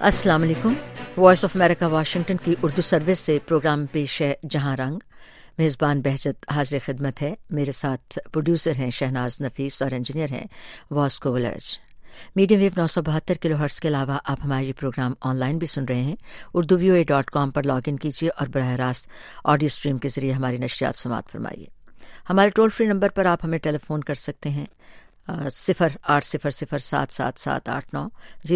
अस्सलाम वालेकुम। Voice of America Washington की उर्दू सर्विस से प्रोग्राम पेश है जहां रंग। मेज़बान बहजत हाजिर खिदमत है। मेरे साथ प्रोड्यूसर हैं शहनाज नफीस और इंजीनियर हैं वास्को वलर्ज। मीडियम वेव 972 किलोहर्ट्ज़ के अलावा आप हमारे प्रोग्राम ऑनलाइन भी सुन रहे हैं। urduvoa.com पर लॉग इन कीजिए और बराह रास्त ऑडियो स्ट्रीम के जरिए हमारी नशरियात समाअत फरमाइए। हमारे टोल फ्री नंबर पर आप हमें टेलीफोन कर सकते हैं 0800-777-89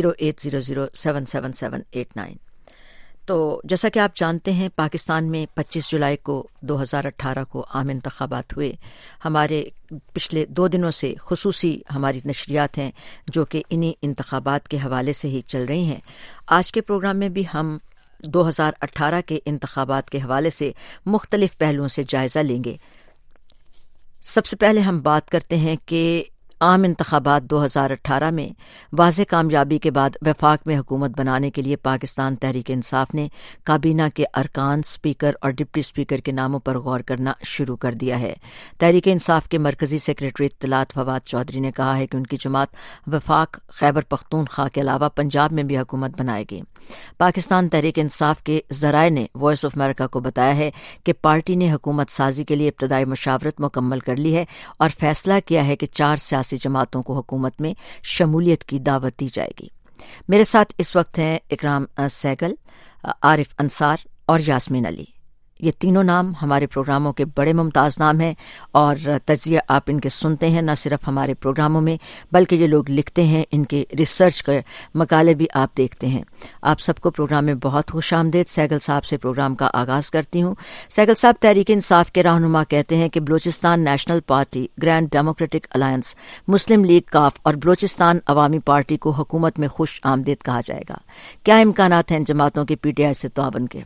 0800-777-89। तो जैसा कि आप जानते हैं, पाकिस्तान में 25 जुलाई को 2018 को आम इंतखाबात हुए। हमारे पिछले 2 दिनों से खुसूसी हमारी नशरियात हैं जो कि इन्हीं इंतखाबात के हवाले से ही चल रही हैं। आज के प्रोग्राम में भी हम 2018 के इंतखाबात के हवाले से मुख्तलिफ पहलुओं से जायज़ा लेंगे। सबसे पहले हम बात करते हैं कि आम इंतखाबात 2018 में वाज़ेह कामयाबी के बाद वफाक में हुकूमत बनाने के लिए पाकिस्तान तहरीक इंसाफ ने काबीना के अरकान, स्पीकर और डिप्टी स्पीकर के नामों पर गौर करना शुरू कर दिया है। तहरीक इंसाफ के मरकजी सेक्रेटरी इत्तलात फवाद चौधरी ने कहा है कि उनकी जमात वफाक, खैबर पख्तूनख्वा के अलावा पंजाब में भी हुकूमत बनाएगी। पाकिस्तान तहरीक इंसाफ के ज़राए ने वॉइस ऑफ अमेरिका को बताया है कि पार्टी ने हुकूमत साजी के लिए इब्तदाई मुशावरत मुकम्मल कर ली है और फैसला किया है कि 4 सियासी जमातों को हुकूमत में शमूलियत की दावत दी जाएगी। मेरे साथ इस वक्त हैं इकराम सहगल, आरिफ अंसार और यास्मीन अली। ये तीनों नाम हमारे प्रोग्रामों के बड़े मुमताज़ नाम हैं और तज्ज़िया आप इनके सुनते हैं न सिर्फ हमारे प्रोग्रामों में, बल्कि ये लोग लिखते हैं, इनके रिसर्च के मकाले भी आप देखते हैं। आप सबको प्रोग्राम में बहुत खुशामदीद। सहगल साहब से प्रोग्राम का आगाज़ करती हूँ। सहगल साहब, तहरीक इंसाफ के रहनुमा कहते हैं कि Balochistan national party, grand democratic alliance, Muslim league काफ और बलूचिस्तान अवामी पार्टी को हुकूमत में खुश आमदीद कहा जाएगा। क्या इम्कानात हैं जमातों के PTI से तावन के?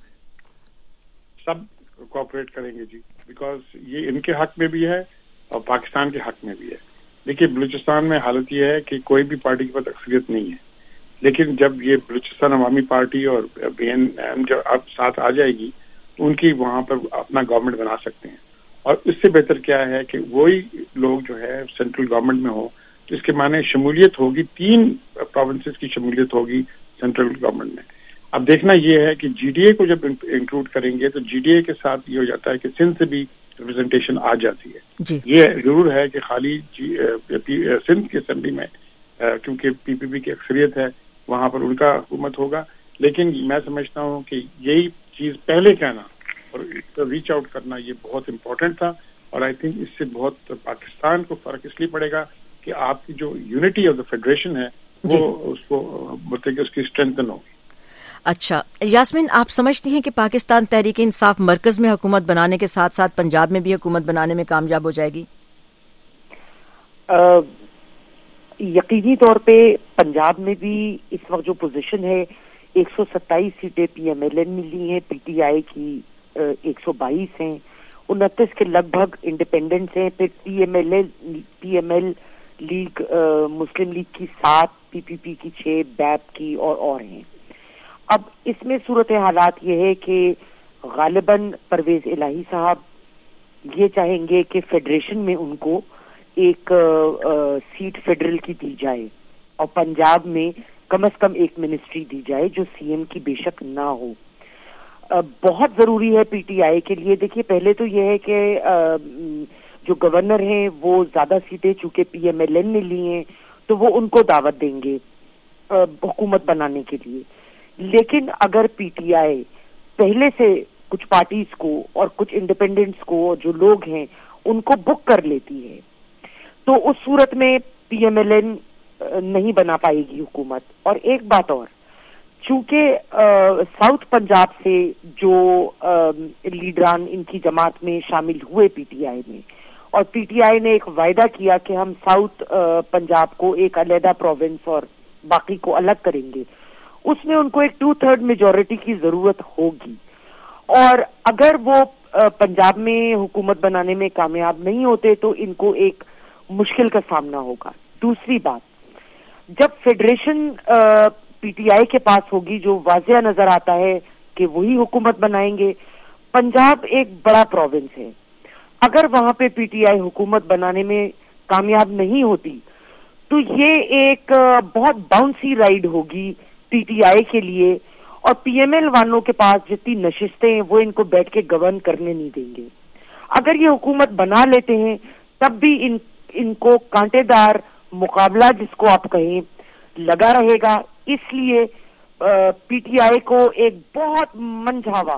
सब कोऑपरेट करेंगे जी, बिकॉज ये इनके हक में भी है और पाकिस्तान के हक में भी है। देखिए, बलूचिस्तान में हालत ये है कि कोई भी पार्टी के पास अक्सरियत नहीं है, लेकिन जब ये बलूचिस्तान अवामी पार्टी और BNM जब अब साथ आ जाएगी तो उनकी वहां पर अपना गवर्नमेंट बना सकते हैं। और इससे बेहतर क्या है कि वही लोग जो है सेंट्रल गवर्नमेंट में हो, तो इसके माने शमूलियत होगी, 3 प्रोविंसेस की शमूलियत होगी सेंट्रल गवर्नमेंट में। अब देखना ये है कि GDA को जब इंक्लूड करेंगे तो GDA के साथ ये हो जाता है कि सिंध से भी रिप्रेजेंटेशन आ जाती है जी। ये जरूर है कि खाली सिंध की असेंबली में क्योंकि PPP की अक्सरियत है, वहां पर उनका हुकूमत होगा। लेकिन मैं समझता हूँ कि यही चीज पहले कहना और रीच आउट करना ये बहुत इम्पोर्टेंट था। और आई थिंक इससे बहुत पाकिस्तान को फर्क इसलिए पड़ेगा कि आपकी जो यूनिटी ऑफ द फेडरेशन है वो उसको बोलते उसकी स्ट्रेंथन होगी। अच्छा यास्मीन, आप समझती हैं कि पाकिस्तान तहरीक इंसाफ मरकज में हुकूमत बनाने के साथ साथ पंजाब में भी हुकूमत बनाने में कामयाब हो जाएगी? यकीनी तौर पे पंजाब में भी इस वक्त जो पोजीशन है, 127 सीटें PMLN मिली हैं, PTI की 122 हैं, 29 के लगभग इंडिपेंडेंट्स हैं, फिर PML लीग, मुस्लिम लीग की 7, PPP की 6, BAP की और हैं। अब इसमें सूरत हालात ये है कि गालिबन परवेज इलाही साहब ये चाहेंगे कि फेडरेशन में उनको एक सीट फेडरल की दी जाए और पंजाब में कम से कम एक मिनिस्ट्री दी जाए जो CM की बेशक ना हो। बहुत जरूरी है PTI के लिए। देखिए, पहले तो ये है कि जो गवर्नर हैं वो ज्यादा सीटें चूंकि PMLN ने ली हैं तो वो उनको दावत देंगे हुकूमत बनाने के लिए। लेकिन अगर PTI पहले से कुछ पार्टीज को और कुछ इंडिपेंडेंट्स को जो लोग हैं उनको बुक कर लेती है तो उस सूरत में PMLN नहीं बना पाएगी हुकूमत। और एक बात और, चूंकि साउथ पंजाब से जो लीडरान इनकी जमात में शामिल हुए PTI में, और PTI ने एक वायदा किया कि हम साउथ पंजाब को एक अलहदा प्रोविंस और बाकी को अलग करेंगे, उसमें उनको एक 2/3 मेजॉरिटी की जरूरत होगी। और अगर वो पंजाब में हुकूमत बनाने में कामयाब नहीं होते तो इनको एक मुश्किल का सामना होगा। दूसरी बात, जब फेडरेशन PTI के पास होगी, जो वाज़िया नजर आता है कि वही हुकूमत बनाएंगे। पंजाब एक बड़ा प्रोविंस है, अगर वहां पे PTI हुकूमत बनाने में कामयाब नहीं होती तो ये एक बहुत बाउंसी राइड होगी پی ٹی آئی کے لیے، اور پی ایم ایل والوں کے پاس جتنی نشستیں ہیں وہ ان کو بیٹھ کے گورن کرنے نہیں دیں گے. اگر یہ حکومت بنا لیتے ہیں تب بھی ان کو کانٹے دار مقابلہ جس کو آپ کہیں لگا رہے گا. اس لیے پی ٹی آئی کو ایک بہت منجھاوا،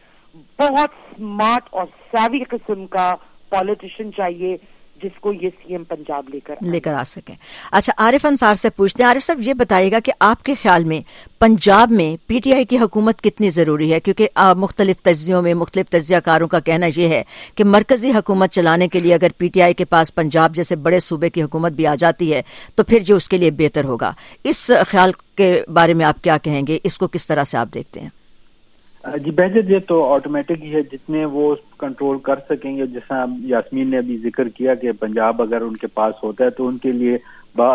بہت اسمارٹ اور سیوی قسم کا پالیٹیشین چاہیے جس کو یہ سی ایم پنجاب لے کر آ سکیں. اچھا، عارف انصار سے پوچھتے ہیں. عارف صاحب یہ بتائیے گا کہ آپ کے خیال میں پنجاب میں پی ٹی آئی کی حکومت کتنی ضروری ہے؟ کیونکہ مختلف تجزیوں میں مختلف تجزیہ کاروں کا کہنا یہ ہے کہ مرکزی حکومت چلانے کے لیے اگر پی ٹی آئی کے پاس پنجاب جیسے بڑے صوبے کی حکومت بھی آ جاتی ہے تو پھر جو اس کے لیے بہتر ہوگا. اس خیال کے بارے میں آپ کیا کہیں گے؟ اس کو کس طرح سے آپ دیکھتے ہیں؟ جی بہتر یہ تو آٹومیٹک ہی ہے، جتنے وہ کنٹرول کر سکیں گے. جیسا یاسمین نے ابھی ذکر کیا کہ پنجاب اگر ان کے پاس ہوتا ہے تو ان کے لیے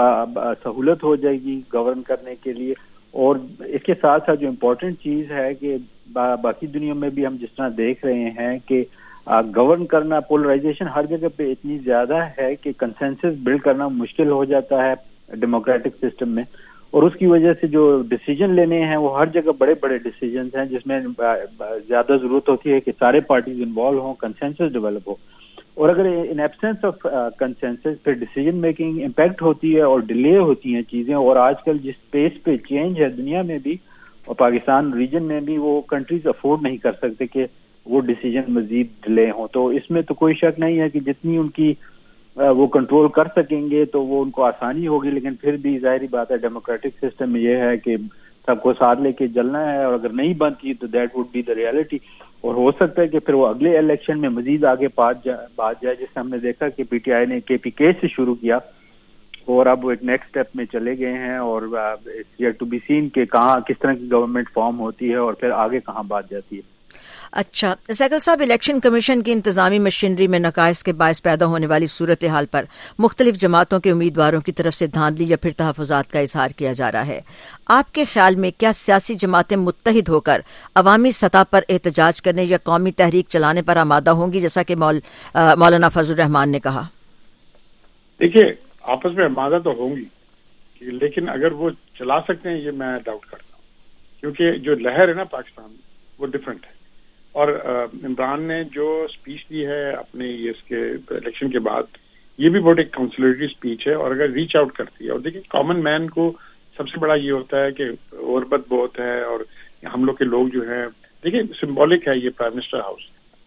سہولت ہو جائے گی گورن کرنے کے لیے. اور اس کے ساتھ ساتھ جو امپورٹنٹ چیز ہے کہ باقی دنیا میں بھی ہم جس طرح دیکھ رہے ہیں کہ گورن کرنا، پولرائزیشن ہر جگہ پہ اتنی زیادہ ہے کہ کنسنسس بلڈ کرنا مشکل ہو جاتا ہے ڈیموکریٹک سسٹم میں. اور اس کی وجہ سے جو ڈیسیجن لینے ہیں وہ ہر جگہ بڑے بڑے ڈیسیجنز ہیں جس میں زیادہ ضرورت ہوتی ہے کہ سارے پارٹیز انوالو ہوں، کنسنسس ڈیولپ ہو. اور اگر ان ایبسنس آف کنسنسس پھر ڈیسیجن میکنگ امپیکٹ ہوتی ہے اور ڈیلے ہوتی ہیں چیزیں. اور آج کل جس پیس پہ چینج ہے دنیا میں بھی اور پاکستان ریجن میں بھی، وہ کنٹریز افورڈ نہیں کر سکتے کہ وہ ڈیسیجن مزید ڈیلے ہوں. تو اس میں تو کوئی شک نہیں ہے کہ جتنی ان کی وہ کنٹرول کر سکیں گے تو وہ ان کو آسانی ہوگی. لیکن پھر بھی ظاہری بات ہے ڈیموکریٹک سسٹم میں یہ ہے کہ سب کو ساتھ لے کے چلنا ہے، اور اگر نہیں بنتی تو that would be the reality. اور ہو سکتا ہے کہ پھر وہ اگلے الیکشن میں مزید آگے بات جائے، جیسے ہم نے دیکھا کہ پی ٹی آئی نے کے پی کے سے شروع کیا اور اب وہ ایک نیکسٹ اسٹیپ میں چلے گئے ہیں. اور ٹو بی سین کہ کہاں کس طرح کی گورنمنٹ فارم ہوتی ہے اور پھر آگے کہاں بات جاتی ہے. اچھا سیکل صاحب، الیکشن کمیشن کی انتظامی مشینری میں نقائص کے باعث پیدا ہونے والی صورتحال پر مختلف جماعتوں کے امیدواروں کی طرف سے دھاندلی یا پھر تحفظات کا اظہار کیا جا رہا ہے. آپ کے خیال میں کیا سیاسی جماعتیں متحد ہو کر عوامی سطح پر احتجاج کرنے یا قومی تحریک چلانے پر آمادہ ہوں گی، جیسا کہ مولانا فضل الرحمان نے کہا؟ دیکھیے، آپس میں آمادہ تو ہوں گی، لیکن اگر وہ چلا سکتے ہیں یہ میں ڈاؤٹ کرتا ہوں، کیونکہ جو لہر ہے نا پاکستان میں وہ ڈفرینٹ ہے. اور عمران نے جو اسپیچ دی ہے اپنے اس کے الیکشن کے بعد، یہ بھی بہت ایک کانسلیٹری اسپیچ ہے اور اگر ریچ آؤٹ کرتی ہے. اور دیکھیے کامن مین کو سب سے بڑا یہ ہوتا ہے کہ غربت بہت ہے اور ہم لوگ کے لوگ جو ہیں، دیکھیے سمبولک ہے یہ پرائم منسٹر ہاؤس.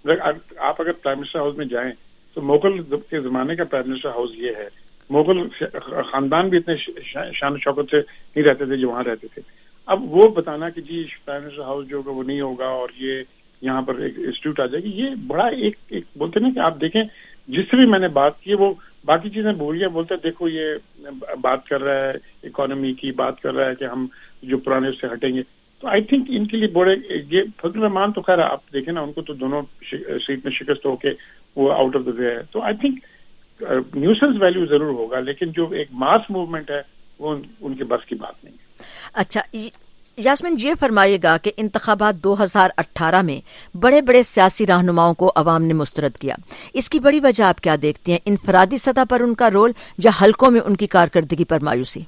آپ اگر پرائم منسٹر ہاؤس میں جائیں تو مغل کے زمانے کا پرائم منسٹر ہاؤس یہ ہے. مغل خاندان بھی اتنے شان و شوکت سے نہیں رہتے تھے جو وہاں رہتے تھے. اب وہ بتانا کہ جی پرائم منسٹر ہاؤس جو ہوگا وہ نہیں ہوگا اور یہ یہاں پر ایک انسٹیٹیوٹ آ جائے گی، یہ بڑا ایک بولتے نا کہ آپ دیکھیں جس سے بھی میں نے بات کی وہ باقی چیزیں بھول گیا، بولتے دیکھو یہ بات کر رہا ہے اکانومی کی، بات کر رہا ہے کہ ہم جو پرانے اس سے ہٹیں گے. تو آئی تھنک ان کے لیے بڑے یہ فضل الرحمان تو خیر آپ دیکھیں نا ان کو تو دونوں سیٹ میں شکست ہو کے وہ آؤٹ آف دا وے ہے. تو آئی تھنک نیوسنس ویلیو ضرور ہوگا، لیکن جو ایک ماس موومنٹ ہے وہ ان کے بس کی بات نہیں ہے. اچھا یاسمین، یہ فرمائیے گا کہ انتخابات 2018 میں بڑے بڑے سیاسی رہنماؤں کو عوام نے مسترد کیا، اس کی بڑی وجہ آپ کیا دیکھتی ہیں؟ انفرادی سطح پر ان کا رول یا حلقوں میں ان کی کارکردگی پر مایوسی؟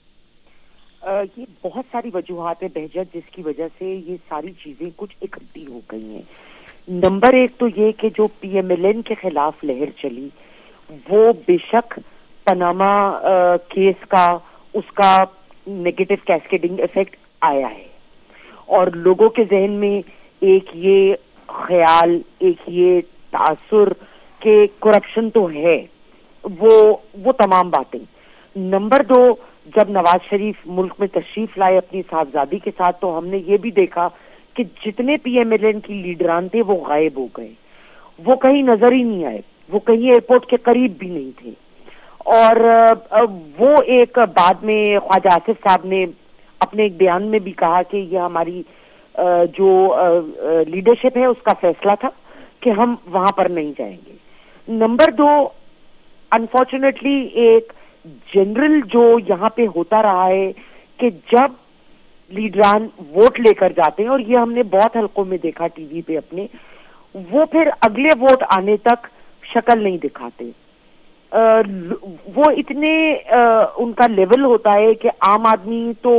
یہ بہت ساری وجوہات ہیں بہجت جس کی وجہ سے یہ ساری چیزیں کچھ اکٹھی ہو گئی ہیں. نمبر ایک تو یہ کہ جو پی ایم ایل این کے خلاف لہر چلی وہ بے شک پاناما کیس کا اس کا نیگیٹو کیسکیڈنگ ایفیکٹ آیا ہے، اور لوگوں کے ذہن میں ایک یہ خیال، ایک یہ تاثر کہ کرپشن تو ہے، وہ تمام باتیں. نمبر دو، جب نواز شریف ملک میں تشریف لائے اپنی صاحبزادی کے ساتھ تو ہم نے یہ بھی دیکھا کہ جتنے پی ایم ایل این کی لیڈران تھے وہ غائب ہو گئے، وہ کہیں نظر ہی نہیں آئے، وہ کہیں ایئرپورٹ کے قریب بھی نہیں تھے. اور وہ ایک بعد میں خواجہ آصف صاحب نے اپنے ایک بیان میں بھی کہا کہ یہ ہماری جو لیڈرشپ ہے اس کا فیصلہ تھا کہ ہم وہاں پر نہیں جائیں گے. نمبر دو، انفارچونیٹلی ایک جنرل جو یہاں پہ ہوتا رہا ہے کہ جب لیڈران ووٹ لے کر جاتے ہیں، اور یہ ہم نے بہت حلقوں میں دیکھا ٹی وی پہ اپنے، وہ پھر اگلے ووٹ آنے تک شکل نہیں دکھاتے. وہ اتنے ان کا لیول ہوتا ہے کہ عام آدمی تو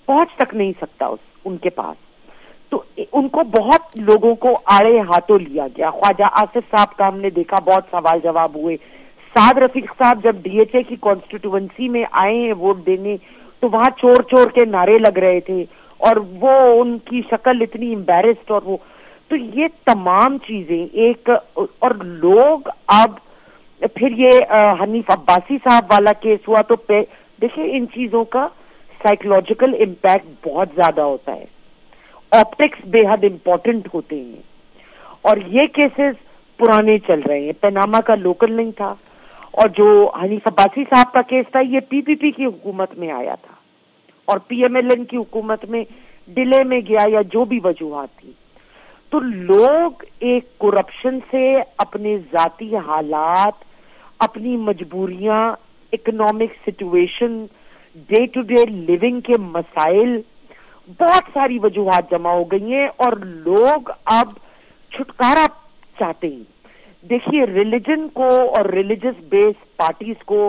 پہنچ تک نہیں سکتا ان کے پاس. تو ان کو بہت لوگوں کو آڑے ہاتھوں لیا گیا. خواجہ آصف صاحب کا ہم نے دیکھا, بہت سوال جواب ہوئے. سعد رفیق صاحب جب ڈی ایچ اے کی کانسٹیٹوئنسی میں آئے ہیں ووٹ دینے, تو وہاں چور چور کے نعرے لگ رہے تھے, اور وہ ان کی شکل اتنی امبیرسڈ, اور وہ تو یہ تمام چیزیں ایک. اور لوگ اب پھر یہ حنیف عباسی صاحب والا کیس ہوا, تو دیکھیں ان چیزوں کا سائیکولوجیکل امپیکٹ بہت زیادہ ہوتا ہے. آپٹکس بے حد امپورٹنٹ ہوتے ہیں, اور یہ کیسز پرانے چل رہے ہیں. پیناما کا لوکل نہیں تھا, اور جو حنیف عباسی صاحب کا کیس تھا یہ پی پی پی کی حکومت میں آیا تھا, اور پی ایم ایل این کی حکومت میں ڈیلے میں گیا, یا جو بھی وجوہات تھی. تو لوگ ایک کرپشن سے اپنے ذاتی حالات, اپنی مجبوریاں, economic situation, day to day living کے مسائل, بہت ساری وجوہات جمع ہو گئی ہیں, اور لوگ اب چھٹکارا چاہتے ہیں. دیکھیے ریلیجن کو اور ریلیجس بیس پارٹیز کو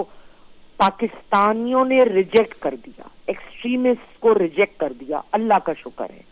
پاکستانیوں نے ریجیکٹ کر دیا, ایکسٹریمسٹ کو ریجیکٹ کر دیا, اللہ کا شکر ہے.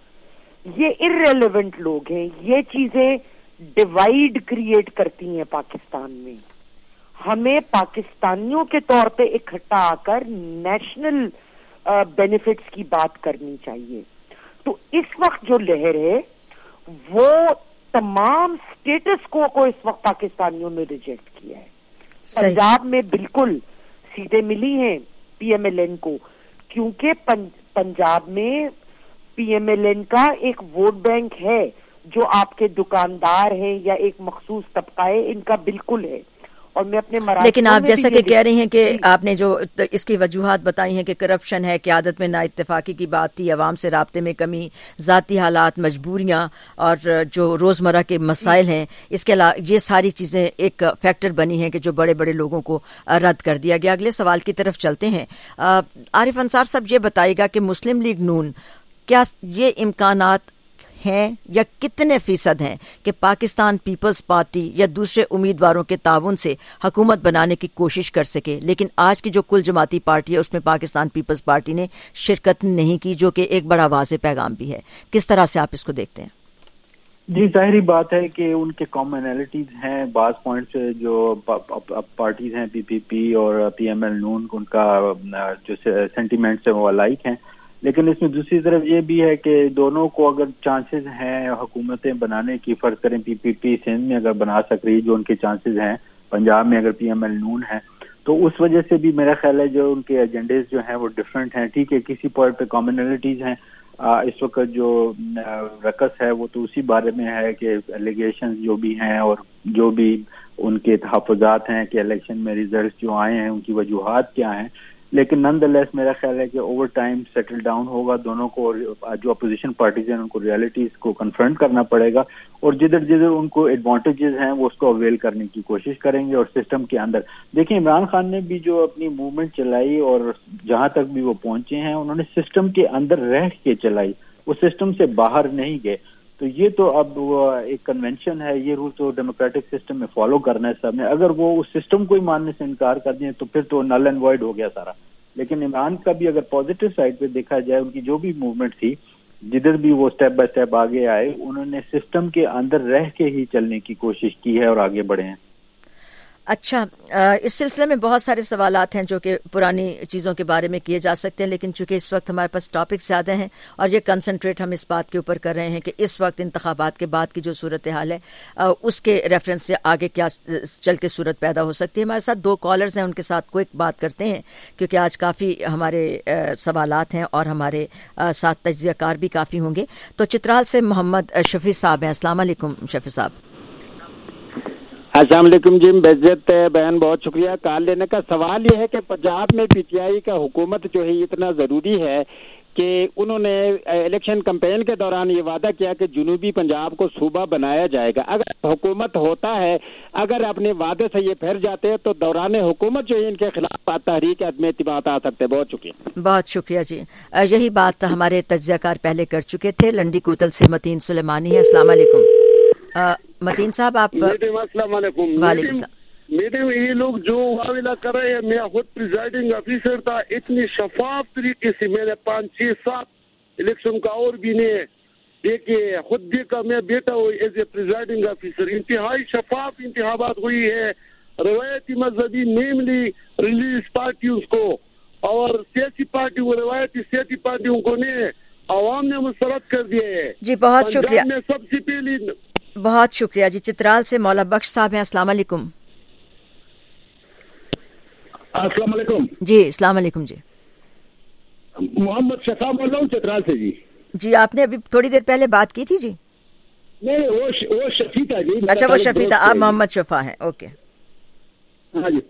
یہ ارریلیونٹ لوگ ہیں, یہ چیزیں ڈیوائیڈ کریٹ کرتی ہیں پاکستان میں. ہمیں پاکستانیوں کے طور پہ اکٹھا آ کر نیشنل بینیفٹس کی بات کرنی چاہیے. تو اس وقت جو لہر ہے وہ تمام سٹیٹس کو اس وقت پاکستانیوں نے ریجیکٹ کیا ہے. پنجاب میں بالکل سیٹیں ملی ہیں پی ایم ایل این کو, کیونکہ پنجاب میں پی ایم ایل این کا ایک ووٹ بینک ہے, جو آپ کے دکاندار ہیں یا ایک مخصوص طبقہ ہے, ان کا بالکل ہے. اور میں اپنے لیکن آپ جیسا کہ کہہ رہی ہیں کہ آپ نے جو اس کی وجوہات بتائی ہیں کہ کرپشن ہے, قیادت میں نا اتفاقی کی بات تھی, عوام سے رابطے میں کمی, ذاتی حالات, مجبوریاں, اور جو روزمرہ کے مسائل ہیں, اس کے علاوہ یہ ساری چیزیں ایک فیکٹر بنی ہیں کہ جو بڑے بڑے لوگوں کو رد کر دیا گیا. اگلے سوال کی طرف چلتے ہیں. عارف انصار صاحب یہ بتائیے گا کہ مسلم لیگ نون, کیا یہ امکانات ہیں یا کتنے فیصد ہیں کہ پاکستان پیپلز پارٹی یا دوسرے امیدواروں کے تعاون سے حکومت بنانے کی کوشش کر سکے, لیکن آج کی جو کل جماعتی پارٹی ہے اس میں پاکستان پیپلز پارٹی نے شرکت نہیں کی, جو کہ ایک بڑا واضح پیغام بھی ہے. کس طرح سے آپ اس کو دیکھتے ہیں؟ جی ظاہری بات ہے کہ ان کے کامنالٹیز ہیں, بعض پوائنٹس جو پارٹیز ہیں پی پی پی اور پی ایم ایل نون, ان کا جو سینٹیمنٹس ہیں وہ لائک ہیں, لیکن اس میں دوسری طرف یہ بھی ہے کہ دونوں کو اگر چانسز ہیں حکومتیں بنانے کی, فرض کریں پی پی پی سندھ میں اگر بنا سک رہی, جو ان کے چانسز ہیں, پنجاب میں اگر پی ایم ایل نون ہے, تو اس وجہ سے بھی میرا خیال ہے جو ان کے ایجنڈیز جو ہیں وہ ڈفرینٹ ہیں. ٹھیک ہے, کسی پوائنٹ پہ کامنالٹیز ہیں. اس وقت جو رقص ہے وہ تو اسی بارے میں ہے کہ ایلیگیشنز جو بھی ہیں اور جو بھی ان کے تحفظات ہیں کہ الیکشن میں ریزلٹس جو آئے ہیں ان کی وجوہات کیا ہیں, لیکن نن دا لیس میرا خیال ہے کہ اوور ٹائم سیٹل ڈاؤن ہوگا دونوں کو, اور جو اپوزیشن پارٹیز ہیں ان کو ریالٹیز کو کنفرنٹ کرنا پڑے گا, اور جدھر جدھر ان کو ایڈوانٹیجز ہیں وہ اس کو اویل کرنے کی کوشش کریں گے. اور سسٹم کے اندر دیکھیں عمران خان نے بھی جو اپنی موومنٹ چلائی اور جہاں تک بھی وہ پہنچے ہیں انہوں نے سسٹم کے اندر رہ کے چلائی, وہ سسٹم سے باہر نہیں گئے. تو یہ تو اب ایک کنونشن ہے, یہ رول تو ڈیموکریٹک سسٹم میں فالو کرنا ہے سب نے. اگر وہ اس سسٹم کو ہی ماننے سے انکار کر دیں تو پھر تو نل اینڈ وائڈ ہو گیا سارا. لیکن عمران کا بھی اگر پازیٹیو سائڈ پہ دیکھا جائے, ان کی جو بھی موومنٹ تھی, جدھر بھی وہ سٹیپ بائی سٹیپ آگے آئے, انہوں نے سسٹم کے اندر رہ کے ہی چلنے کی کوشش کی ہے اور آگے بڑھے ہیں. اچھا, اس سلسلے میں بہت سارے سوالات ہیں جو کہ پرانی چیزوں کے بارے میں کیے جا سکتے ہیں, لیکن چونکہ اس وقت ہمارے پاس ٹاپک زیادہ ہیں اور یہ کنسنٹریٹ ہم اس بات کے اوپر کر رہے ہیں کہ اس وقت انتخابات کے بعد کی جو صورتحال ہے اس کے ریفرنس سے آگے کیا چل کے صورت پیدا ہو سکتی ہے. ہمارے ساتھ دو کالرز ہیں, ان کے ساتھ کوئی بات کرتے ہیں کیونکہ آج کافی ہمارے سوالات ہیں اور ہمارے ساتھ تجزیہ کار بھی کافی ہوں گے. تو چترال سے محمد شفیع صاحب ہیں. السلام علیکم شفیع صاحب. السلام علیکم جی, بہت بہن بہت شکریہ کال لینے کا. سوال یہ ہے کہ پنجاب میں پی ٹی آئی کا حکومت جو ہے اتنا ضروری ہے کہ انہوں نے الیکشن کمپین کے دوران یہ وعدہ کیا کہ جنوبی پنجاب کو صوبہ بنایا جائے گا. اگر حکومت ہوتا ہے, اگر اپنے وعدے سے یہ پھر جاتے ہیں تو دوران حکومت جو ہے ان کے خلاف تحریک عدم اعتماد آ سکتے. بہت شکریہ. بہت شکریہ جی. یہی بات ہمارے تجزیہ کار پہلے کر چکے تھے. لنڈی کوتل سے متین سلیمانی ہے. السلام علیکم متین صاحب. آپ السلام علیکم. وعلیکم السلام. میڈم یہ لوگ جو معاملہ کر رہے ہیں، میں خود پریزائڈنگ آفیسر تھا، اتنی شفاف طریقے سے میں نے 5-6-7 الیکشن کا اور بھی نہیں دیکھیے، خود دیکھا، میں بیٹا ہوں ایز اے پریزائڈنگ آفیسر، انتہائی شفاف انتخابات ہوئی ہے، روایتی مذہبی نیملی ریلیجیس پارٹیوں کو اور سیاسی پارٹیوں، روایتی سیاسی پارٹیوں کو نے عوام نے مسترد کر دیا ہے. جی بہت شکریہ. میں سب سے پہلی بہت شکریہ جی. چترال سے مولا بخش صاحب ہیں. السلام علیکم. السلام علیکم. جی السلام علیکم. جی محمد شفا بول رہا ہوں چترال سے. جی آپ نے ابھی تھوڑی دیر پہلے بات کی تھی. جی نہیں وہ شفیع تھا جی. اچھا وہ شفیع تھا، آپ محمد شفا ہیں. اوکے. ہاں جی.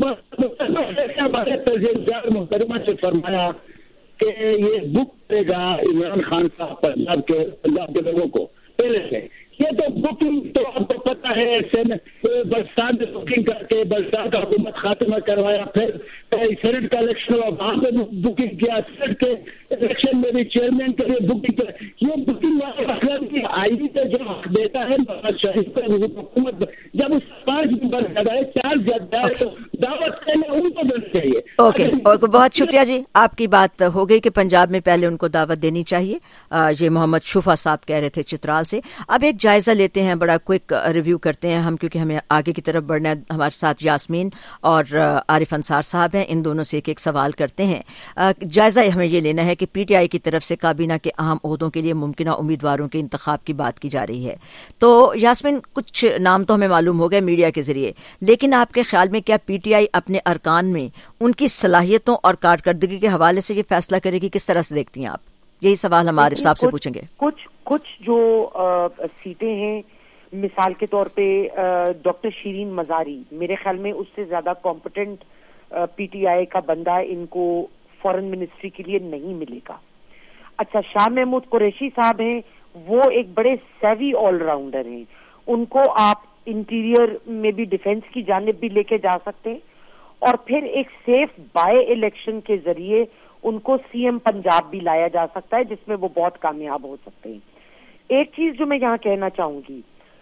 محترمہ سے فرمایا کہ یہ بک کرے گا عمران خان صاحب پنجاب کے لوگوں کو پہلے سے. یہ تو بکنگ تو آپ کو پتا ہے، بلوچستان میں بکنگ کر کے بلوچستان کا حکومت خاتمہ کروایا، پھر سینٹ کا الیکشن ہوا وہاں پہ بکنگ کیا، سینٹ کے الیکشن میں بھی چیئرمین کے لیے بکنگ کیا. یہ بکنگ والا مطلب کہ آئی پہ جو حق دیتا ہے نواز شریف کا حکومت، جب اس 5 نمبر زیادہ ہے 4 زیادہ ہے تو دعوت کرنے ان کو دینا چاہیے. اوکے بہت شکریہ جی. آپ کی بات ہو گئی کہ پنجاب میں پہلے ان کو دعوت دینی چاہیے. یہ محمد شفا صاحب کہہ رہے تھے چترال سے. اب ایک جائزہ لیتے ہیں، بڑا کوئک ریویو کرتے ہیں ہم، کیونکہ ہمیں آگے کی طرف بڑھنا ہے. ہمارے ساتھ یاسمین اور عارف انصار صاحب ہیں، ان دونوں سے ایک سوال کرتے ہیں. جائزہ ہمیں یہ لینا ہے کہ پی ٹی آئی کی طرف سے کابینہ کے اہم عہدوں کے لیے ممکنہ امیدواروں کے انتخاب کی بات کی جا رہی ہے. تو یاسمین کچھ نام تو ہمیں معلوم ہو گئے میڈیا کے ذریعے، لیکن آپ کے خیال میں کیا پی ٹی آئی اپنے ارکان میں ان کی صلاحیتوں اور کارکردگی کے حوالے سے یہ فیصلہ کرے گی؟ کس طرح سے دیکھتی ہیں آپ؟ یہی سوال ہم عارف صاحب سے پوچھیں گے. کچھ جو سیٹیں ہیں، مثال کے طور پہ ڈاکٹر شیرین مزاری، میرے خیال میں اس سے زیادہ کمپٹنٹ پی ٹی آئی کا بندہ ان کو فورن منسٹری کے لیے نہیں ملے گا. اچھا شاہ محمود قریشی صاحب ہیں، وہ ایک بڑے سیوی آل راؤنڈر ہیں، ان کو آپ انٹیریئر میں بھی ڈیفنس کی جانب بھی لے کے جا سکتے ہیں، اور پھر ایک سیف بائی الیکشن کے ذریعے ان کو سی ایم پنجاب بھی لایا جا سکتا ہے، جس میں وہ بہت کامیاب ہو سکتے ہیں. ایک چیز جو میں یہاں کہنا چاہوں گی،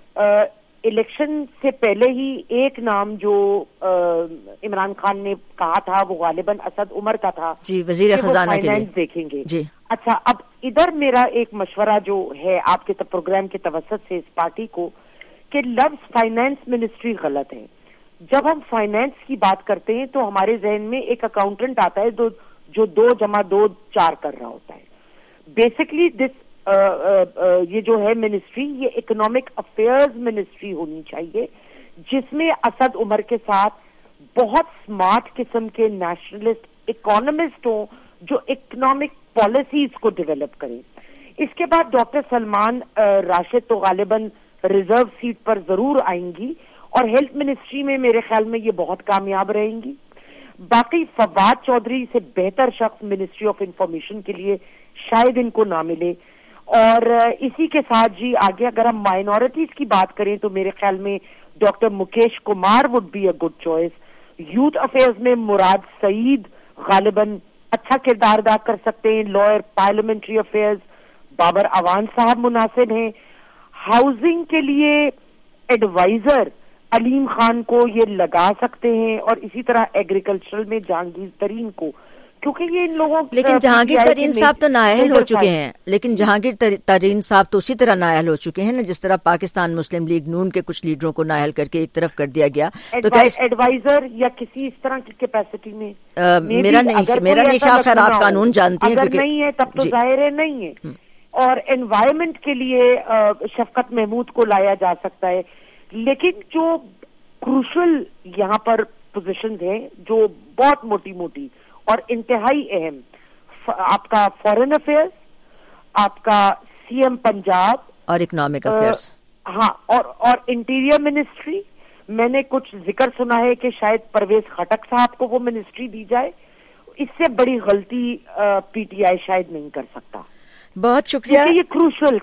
الیکشن سے پہلے ہی ایک نام جو عمران خان نے کہا تھا وہ غالباً اسد عمر کا تھا، جی وزیر خزانہ کے لیے دیکھیں گے. جی اچھا اب ادھر میرا ایک مشورہ جو ہے آپ کے پروگرام کے توسط سے اس پارٹی کو، کہ لفظ فائنانس منسٹری غلط ہے. جب ہم فائنانس کی بات کرتے ہیں تو ہمارے ذہن میں ایک اکاؤنٹنٹ آتا ہے جو 2 + 2 = 4 کر رہا ہوتا ہے. بیسکلی یہ جو ہے منسٹری، یہ اکنامک افیئرز منسٹری ہونی چاہیے، جس میں اسد عمر کے ساتھ بہت سمارٹ قسم کے نیشنلسٹ اکانومسٹ ہوں جو اکنامک پالیسیز کو ڈیولپ کریں. اس کے بعد ڈاکٹر سلمان راشد تو غالباً ریزرو سیٹ پر ضرور آئیں گی، اور ہیلتھ منسٹری میں میرے خیال میں یہ بہت کامیاب رہیں گی. باقی فواد چودھری سے بہتر شخص منسٹری آف انفارمیشن کے لیے شاید ان کو نہ ملے. اور اسی کے ساتھ جی آگے اگر ہم مائنورٹیز کی بات کریں تو میرے خیال میں doctor Mukesh Kumar would be a good choice. Youth affairs میں مراد سعید غالباً اچھا کردار ادا کر سکتے ہیں. Lawyer parliamentary affairs Babar Awan صاحب مناسب ہیں. ہاؤسنگ کے لیے ایڈوائزر علیم خان کو یہ لگا سکتے ہیں، اور اسی طرح ایگریکلچرل میں جہانگیر ترین کو، کیونکہ یہ ان لوگوں. لیکن جہانگیر ترین صاحب تو نااہل ہو چکے ہیں، لیکن جہانگیر ترین صاحب تو اسی طرح نااہل ہو چکے ہیں نا جس طرح پاکستان مسلم لیگ نون کے کچھ لیڈروں کو نااہل کر کے ایک طرف کر دیا گیا. تو ایڈوائزر یا کسی اس طرح کی کیپیسٹی میں میرا نہیں خیال. خیر آپ قانون جانتے ہیں، اگر نہیں ہے تب تو ظاہر ہے نہیں ہے. اور انوائرمنٹ کے لیے شفقت محمود کو لایا جا سکتا ہے. لیکن جو کروشل یہاں پر پوزیشنز ہیں جو بہت موٹی اور انتہائی اہم، آپ کا فورن افیئرز، آپ کا سی ایم پنجاب اور اکنامک افیئرز، ہاں اور انٹیریئر منسٹری. میں نے کچھ ذکر سنا ہے کہ شاید پرویز خٹک صاحب کو وہ منسٹری دی جائے. اس سے بڑی غلطی پی ٹی آئی شاید نہیں کر سکتا. بہت شکریہ. یہ کروشل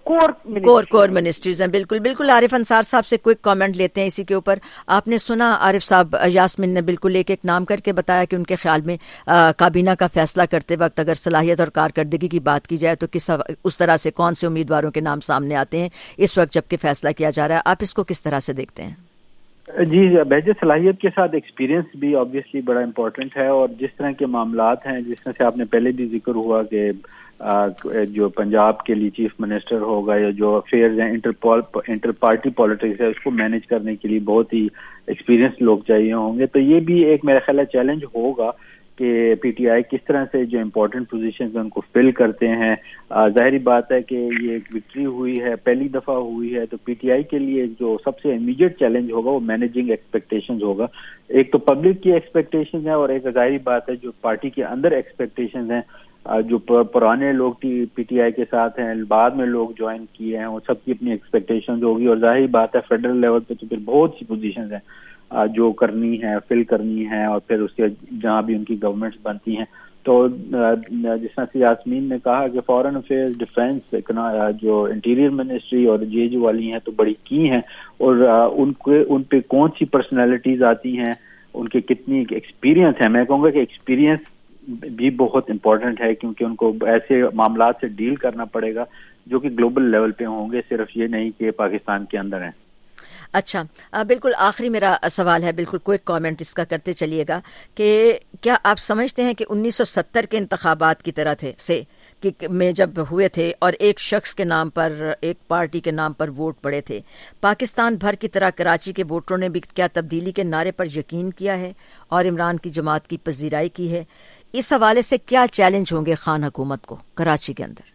کور منسٹریز ہیں. بالکل عارف انصار صاحب سے کوئک کامنٹ لیتے ہیں اسی کے اوپر. آپ نے سنا عارف صاحب، یاسمین نے بالکل ایک نام کر کے بتایا کہ ان کے خیال میں کابینہ کا فیصلہ کرتے وقت اگر صلاحیت اور کارکردگی کی بات کی جائے تو اس طرح سے کون سے امیدواروں کے نام سامنے آتے ہیں اس وقت جبکہ فیصلہ کیا جا رہا ہے. آپ اس کو کس طرح سے دیکھتے ہیں؟ جی بہجت، صلاحیت کے ساتھ ایکسپیرینس بھی آبویسلی بڑا امپورٹنٹ ہے، اور جس طرح کے معاملات ہیں جس طرح سے آپ نے پہلے بھی ذکر ہوا کہ جو پنجاب کے لیے چیف منسٹر ہوگا یا جو افیئرز ہیں انٹر پارٹی پالیٹکس ہے اس کو مینج کرنے کے لیے بہت ہی ایکسپیرینس لوگ چاہیے ہوں گے. تو یہ بھی ایک میرا خیال ہے چیلنج ہوگا کہ پی ٹی آئی کس طرح سے جو امپورٹنٹ پوزیشنز ان کو فل کرتے ہیں. ظاہری بات ہے کہ یہ ایک وکٹری ہوئی ہے، پہلی دفعہ ہوئی ہے، تو پی ٹی آئی کے لیے جو سب سے امیڈیٹ چیلنج ہوگا وہ مینیجنگ ایکسپیکٹیشنز ہوگا. ایک تو پبلک کی ایکسپیکٹیشنز ہیں، اور ایک ظاہری بات ہے جو پارٹی کے اندر ایکسپیکٹیشنز ہیں. جو پرانے لوگ پی ٹی آئی کے ساتھ ہیں، بعد میں لوگ جوائن کیے ہیں، وہ سب کی اپنی ایکسپیکٹیشنز ہوگی. اور ظاہری بات ہے فیڈرل لیول پہ تو پھر بہت سی پوزیشنز ہیں جو کرنی ہے، فل کرنی ہے، اور پھر اس کے جہاں بھی ان کی گورنمنٹس بنتی ہیں. تو جس طرح سے یاسمین نے کہا کہ فارن افیئرز، ڈیفینس، جو انٹیریئر منسٹری اور جے جو والی ہیں تو بڑی کی ہیں، اور ان پہ کون سی پرسنالٹیز آتی ہیں، ان کے کتنی ایکسپیرینس ہے. میں کہوں گا کہ ایکسپیرینس بھی بہت امپورٹنٹ ہے، کیونکہ ان کو ایسے معاملات سے ڈیل کرنا پڑے گا جو کہ گلوبل لیول پہ ہوں گے، صرف یہ نہیں کہ پاکستان کے اندر ہیں. اچھا، بالکل آخری میرا سوال ہے، بالکل کوئی کامنٹ اس کا کرتے چلیے گا کہ کیا آپ سمجھتے ہیں کہ 1970 کے انتخابات کی طرح سے میں جب ہوئے تھے اور ایک شخص کے نام پر، ایک پارٹی کے نام پر ووٹ پڑے تھے، پاکستان بھر کی طرح کراچی کے ووٹروں نے بھی کیا تبدیلی کے نعرے پر یقین کیا ہے اور عمران کی جماعت کی پذیرائی کی ہے؟ اس حوالے سے کیا چیلنج ہوں گے خان حکومت کو کراچی کے اندر؟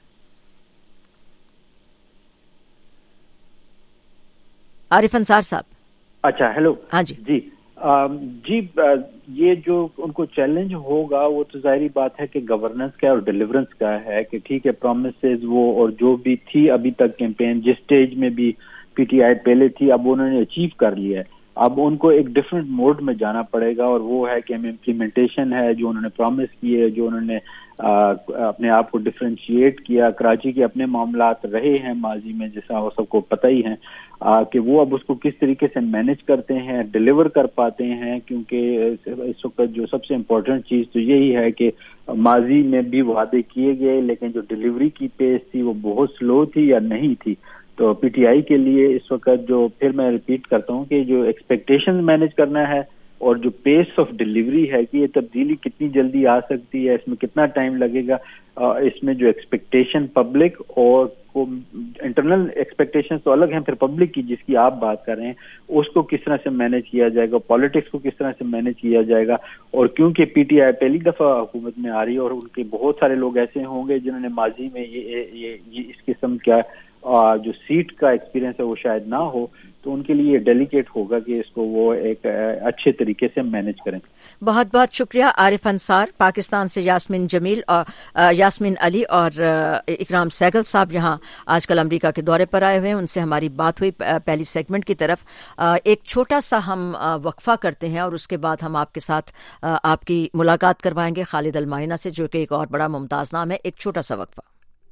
عارف انصار صاحب. اچھا، ہیلو. ہاں جی. جی یہ جو ان کو چیلنج ہوگا وہ تو ظاہری بات ہے کہ گورننس کا اور ڈیلیورنس کا ہے، کہ ٹھیک ہے پرومسز وہ اور جو بھی تھی ابھی تک کیمپین جس سٹیج میں بھی پی ٹی آئی پہلے تھی اب انہوں نے اچیو کر لیا ہے. اب ان کو ایک ڈفرینٹ موڈ میں جانا پڑے گا، اور وہ ہے کہ امپلیمنٹیشن ہے جو انہوں نے پرومس کیے، جو انہوں نے اپنے آپ کو ڈفرینشیٹ کیا. کراچی کے اپنے معاملات رہے ہیں ماضی میں جیسا وہ سب کو پتہ ہی ہیں، کہ وہ اب اس کو کس طریقے سے مینج کرتے ہیں، ڈیلیور کر پاتے ہیں. کیونکہ اس وقت جو سب سے امپورٹنٹ چیز تو یہی ہے کہ ماضی میں بھی وعدے کیے گئے لیکن جو ڈیلیوری کی پیس تھی وہ بہت سلو تھی یا نہیں تھی. تو پی ٹی آئی کے لیے اس وقت جو، پھر میں ریپیٹ کرتا ہوں کہ جو ایکسپیکٹیشن مینج کرنا ہے اور جو پیس آف ڈیلیوری ہے کہ یہ تبدیلی کتنی جلدی آ سکتی ہے، اس میں کتنا ٹائم لگے گا، اس میں جو ایکسپیکٹیشن پبلک اور انٹرنل ایکسپیکٹیشن تو الگ ہیں، پھر پبلک کی جس کی آپ بات کر رہے ہیں اس کو کس طرح سے مینج کیا جائے گا، پالیٹکس کو کس طرح سے مینج کیا جائے گا. اور کیونکہ پی ٹی آئی پہلی دفعہ حکومت میں آ رہی ہے اور ان کے بہت سارے لوگ ایسے ہوں گے جنہوں نے ماضی میں یہ اس قسم کا جو سیٹ کا ایکسپیرینس ہے وہ شاید نہ ہو، تو ان کے لیے ڈیلیکیٹ ہوگا کہ اس کو وہ ایک اچھے طریقے سے مینج کریں. بہت بہت شکریہ عارف انصار. پاکستان سے یاسمین جمیل اور یاسمین علی اور اکرام سہگل صاحب یہاں آج کل امریکہ کے دورے پر آئے ہوئے ہیں، ان سے ہماری بات ہوئی پہلی سیگمنٹ کی طرف. ایک چھوٹا سا ہم وقفہ کرتے ہیں اور اس کے بعد ہم آپ کے ساتھ آپ کی ملاقات کروائیں گے خالد المائنہ سے، جو کہ ایک اور بڑا ممتاز نام ہے. ایک چھوٹا سا وقفہ.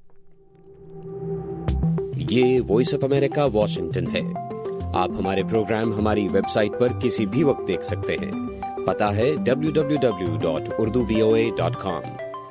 یہ وائس آف امریکہ واشنگٹن ہے. آپ ہمارے پروگرام ہماری ویب سائٹ پر کسی بھی وقت دیکھ سکتے ہیں. پتہ ہے www.urduvoa.com.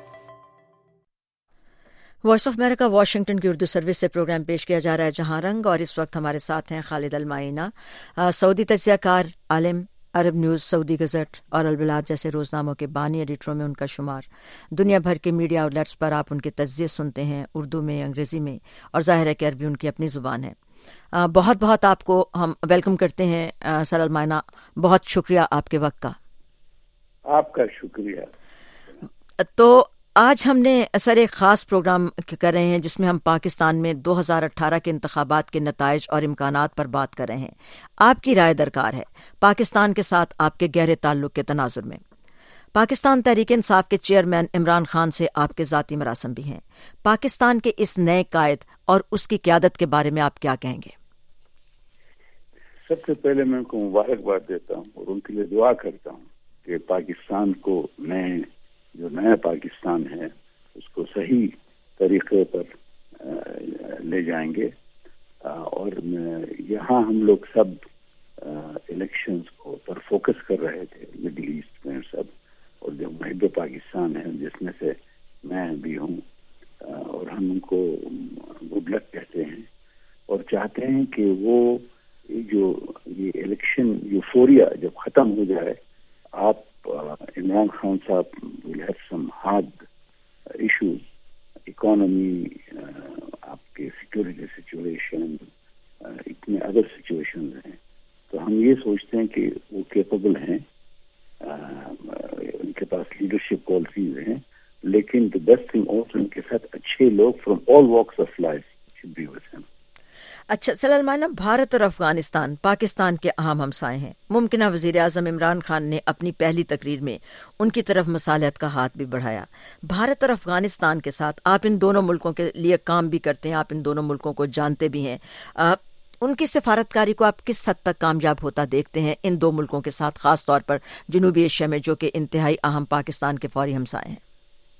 Voice of America Washington کی اردو سروس سے پروگرام پیش کیا جا رہا ہے جہاں رنگ، اور اس وقت ہمارے ساتھ ہیں خالد المائنہ، سعودی تجزیہ کار، عالم، عرب نیوز، سعودی گزٹ اور البلاد جیسے روزناموں کے بانی ایڈیٹروں میں ان کا شمار. دنیا بھر کے میڈیا آؤٹلیٹس پر آپ ان کے تجزیے سنتے ہیں، اردو میں، انگریزی میں، اور ظاہر ہے کہ عربی ان کی اپنی زبان ہے. بہت بہت آپ کو ہم ویلکم کرتے ہیں سر المائنہ. بہت شکریہ آپ کے وقت کا. آپ کا شکریہ. تو آج ہم نے سر ایک خاص پروگرام کر رہے ہیں جس میں ہم پاکستان میں 2018 کے انتخابات کے نتائج اور امکانات پر بات کر رہے ہیں. آپ کی رائے درکار ہے پاکستان کے ساتھ آپ کے گہرے تعلق کے تناظر میں. پاکستان تحریک انصاف کے چیئرمین عمران خان سے آپ کے ذاتی مراسم بھی ہیں. پاکستان کے اس نئے قائد اور اس کی قیادت کے بارے میں آپ کیا کہیں گے؟ سب سے پہلے میں ان کو مبارکباد دیتا ہوں اور ان کے لیے دعا کرتا ہوں کہ پاکستان کو جو نیا پاکستان ہے اس کو صحیح طریقے پر لے جائیں گے. اور یہاں ہم لوگ سب الیکشنز کو پر فوکس کر رہے تھے مڈل ایسٹ میں سب، اور جو محب پاکستان ہے جس میں سے میں بھی ہوں، اور ہم ان کو گڈ لک کہتے ہیں اور چاہتے ہیں کہ وہ جو یہ الیکشن یوفوریا جب ختم ہو جائے, آپ عمران خان صاحب will have some hard issues, economy, آپ کے سیکورٹی سچویشن, اتنے ادر سچویشنز ہیں. تو ہم یہ سوچتے ہیں کہ وہ کیپیبل ہیں, ان کے پاس لیڈرشپ کوالٹیز ہیں, لیکن the best thing also ان کے ساتھ اچھے لوگ from all walks of life should be with him. اچھا سلال مانا, بھارت اور افغانستان پاکستان کے اہم ہمسائے ہیں. ممکنہ وزیر اعظم عمران خان نے اپنی پہلی تقریر میں ان کی طرف مصالحت کا ہاتھ بھی بڑھایا. بھارت اور افغانستان کے ساتھ آپ ان دونوں ملکوں کے لیے کام بھی کرتے ہیں, آپ ان دونوں ملکوں کو جانتے بھی ہیں. ان کی سفارتکاری کو آپ کس حد تک کامیاب ہوتا دیکھتے ہیں ان دو ملکوں کے ساتھ, خاص طور پر جنوبی ایشیا میں جو کہ انتہائی اہم پاکستان کے فوری ہمسائے ہیں؟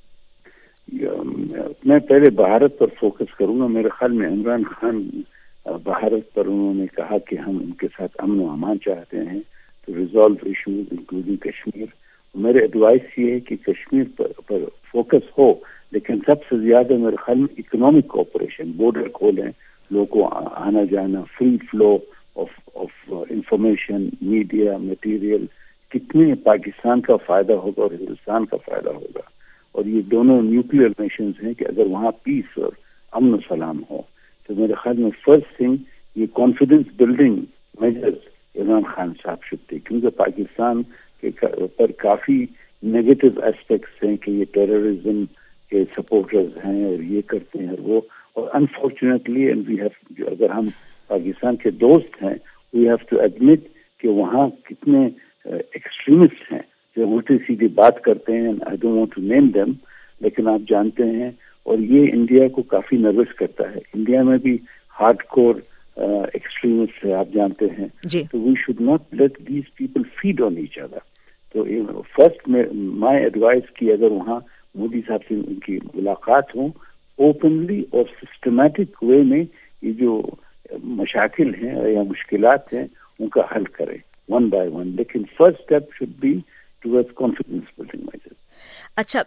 میں پہلے بھارت پر فوکس کروں گا. میرے خیال میں عمران خان بھارت پر انہوں نے کہا کہ ہم ان کے ساتھ امن و امان چاہتے ہیں تو ریزالو ایشوز انکلوڈنگ کشمیر. میرے ایڈوائس یہ ہے کہ کشمیر پر فوکس ہو, لیکن سب سے زیادہ میرے خیال میں اکنامک کوآپریشن, بارڈر کھولیں, لوگوں کو آنا جانا, free flow of information, media, material, کتنے پاکستان کا فائدہ ہوگا اور ہندوستان کا فائدہ ہوگا. اور یہ دونوں نیوکلیئر نیشنز ہیں کہ اگر وہاں پیس اور امن و سلام ہو تو میرے خیال میں فرسٹ تھنگ یہ confidence building measures Imran Khan صاحب شد تھے, کیونکہ پاکستان کے پر کافی نیگیٹو اسپیکٹس ہیں کہ یہ ٹیررزم کے سپورٹرز ہیں اور یہ کرتے ہیں اور وہ, اور انفارچونیٹلی اگر ہم پاکستان کے دوست ہیں وی ہیو ٹو ایڈمٹ کہ وہاں کتنے ایکسٹریمسٹ ہیں جو الٹی سیدھی بات کرتے ہیں. I don't want to name them, لیکن آپ جانتے ہیں, اور یہ انڈیا کو کافی نروس کرتا ہے. انڈیا میں بھی ہارڈ کور ایکسٹریمسٹ ہے, آپ جانتے ہیں. تو we should not let these people feed on each other. تو فرسٹ مائی ایڈوائس کی اگر وہاں مودی صاحب سے ان کی ملاقات ہوں اوپنلی اور سسٹمیٹک وے میں, یہ جو مشاکل ہیں یا مشکلات ہیں ان کا حل کریں ون بائی ون, لیکن first step should be towards confidence building measures. اچھا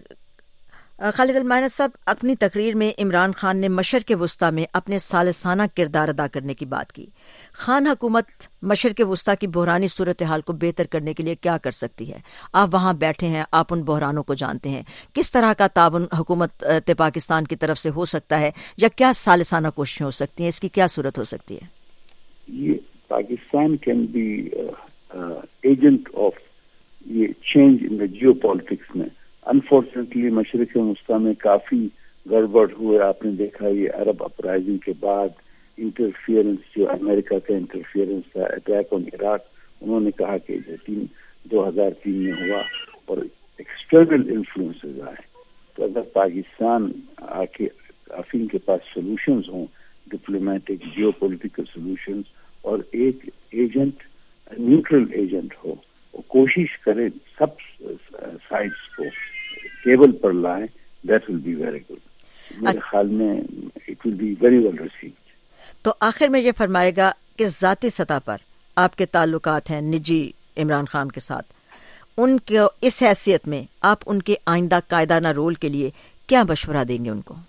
خالد المعینہ صاحب, اپنی تقریر میں عمران خان نے مشرق وسطیٰ میں اپنے ثالثانہ کردار ادا کرنے کی بات کی. خان حکومت مشرق وسطیٰ کی بحرانی صورتحال کو بہتر کرنے کے لیے کیا کر سکتی ہے؟ آپ وہاں بیٹھے ہیں, آپ ان بحرانوں کو جانتے ہیں. کس طرح کا تعاون حکومت پاکستان کی طرف سے ہو سکتا ہے, یا کیا ثالثانہ کوششیں ہو سکتی ہیں, اس کی کیا صورت ہو سکتی ہے؟ یہ Pakistan can be agent of یہ change in the geopolitics میں. انفارچونیٹلی مشرق وسطیٰ میں کافی گڑبڑ ہوئے. آپ نے دیکھا یہ عرب اپرائزنگ کے بعد انٹرفیئرنس, جو امریکہ کا انٹرفیئرنس تھا, اٹیک آن عراق, انہوں نے کہا کہ جو 2003 میں ہوا, اور ایکسٹرنل انفلوئنسز آئے. تو اگر پاکستان آ کے کافی ان کے پاس سولوشنز ہوں, ڈپلومیٹک جیو پولیٹیکل سولوشنز, اور ایک ایجنٹ نیوٹرل ایجنٹ ہو, کوشش کریں سب سائڈس کو ٹیبل پر لائیں, that will be very good. میرے خیال میں it will be very well received. تو آخر میں یہ فرمائے گا کہ ذاتی سطح پر آپ کے تعلقات ہیں نجی عمران خان کے ساتھ, ان کو اس حیثیت میں آپ ان کے آئندہ قائدانہ رول کے لیے کیا مشورہ دیں گے ان کو؟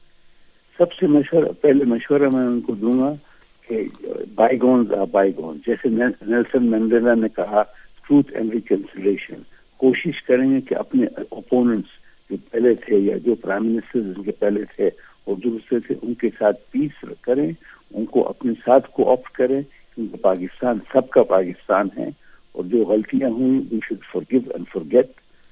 سب سے پہلے مشورہ میں ان کو دوں گا کہ bygones are bygones. جیسے نیلسن منڈیلا نے کہا, ٹروتھ اینڈ ریکنسیلیشن. کوشش کریں گے کہ اپنے اپوننٹس جو پہلے تھے یا جو پرائم منسٹر ان کے پہلے تھے اور دوسرے تھے, ان کے ساتھ پیس کریں, ان کو اپنے ساتھ کو آپٹ کریں, کیونکہ پاکستان سب کا پاکستان ہے, اور جو غلطیاں ہوئی we should forgive and forget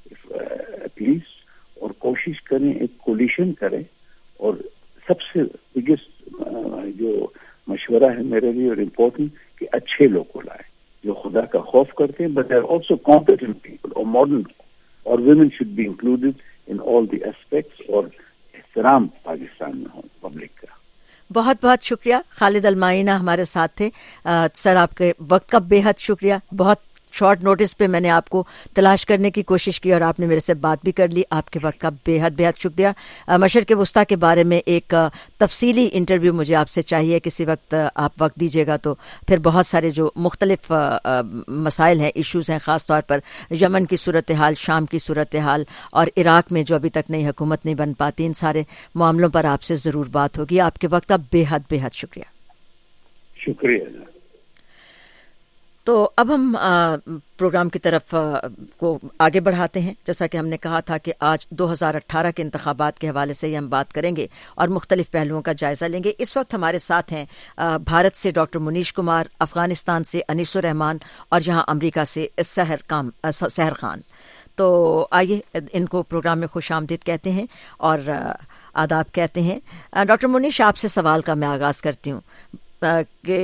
at least, اور کوشش کریں ایک کولیشن کریں. اور سب سے بگیسٹ جو مشورہ ہے میرے لیے اور امپورٹنٹ کہ اچھے لوگ کو لائیں جو خدا کا خوف کرتے ہیں, but they are also competent people, اور ماڈرن, اور women should be included in all the aspects, اور احترام پاکستان میں ہو پبلک کا. بہت بہت شکریہ. خالد المعینہ ہمارے ساتھ تھے. سر آپ کے وقت کا بے حد شکریہ. بہت شارٹ نوٹس پہ میں نے آپ کو تلاش کرنے کی کوشش کی اور آپ نے میرے سے بات بھی کر لی. آپ کے وقت کا بے حد شکریہ. مشرق وسطیٰ کے بارے میں ایک تفصیلی انٹرویو مجھے آپ سے چاہیے, کسی وقت آپ وقت دیجیے گا تو پھر بہت سارے جو مختلف مسائل ہیں, ایشوز ہیں, خاص طور پر یمن کی صورتحال, شام کی صورتحال, اور عراق میں جو ابھی تک نئی حکومت نہیں بن پاتی, ان سارے معاملوں پر آپ سے ضرور بات ہوگی. آپ کے وقت کا بے حد شکریہ. شکریہ. تو اب ہم پروگرام کی طرف کو آگے بڑھاتے ہیں. جیسا کہ ہم نے کہا تھا کہ آج 2018 کے انتخابات کے حوالے سے ہم بات کریں گے اور مختلف پہلوؤں کا جائزہ لیں گے. اس وقت ہمارے ساتھ ہیں بھارت سے ڈاکٹر منیش کمار، افغانستان سے انیس الرحمان اور یہاں امریکہ سے سحر خان. تو آئیے ان کو پروگرام میں خوش آمدید کہتے ہیں اور آداب کہتے ہیں. ڈاکٹر منیش، آپ سے سوال کا میں آغاز کرتی ہوں کہ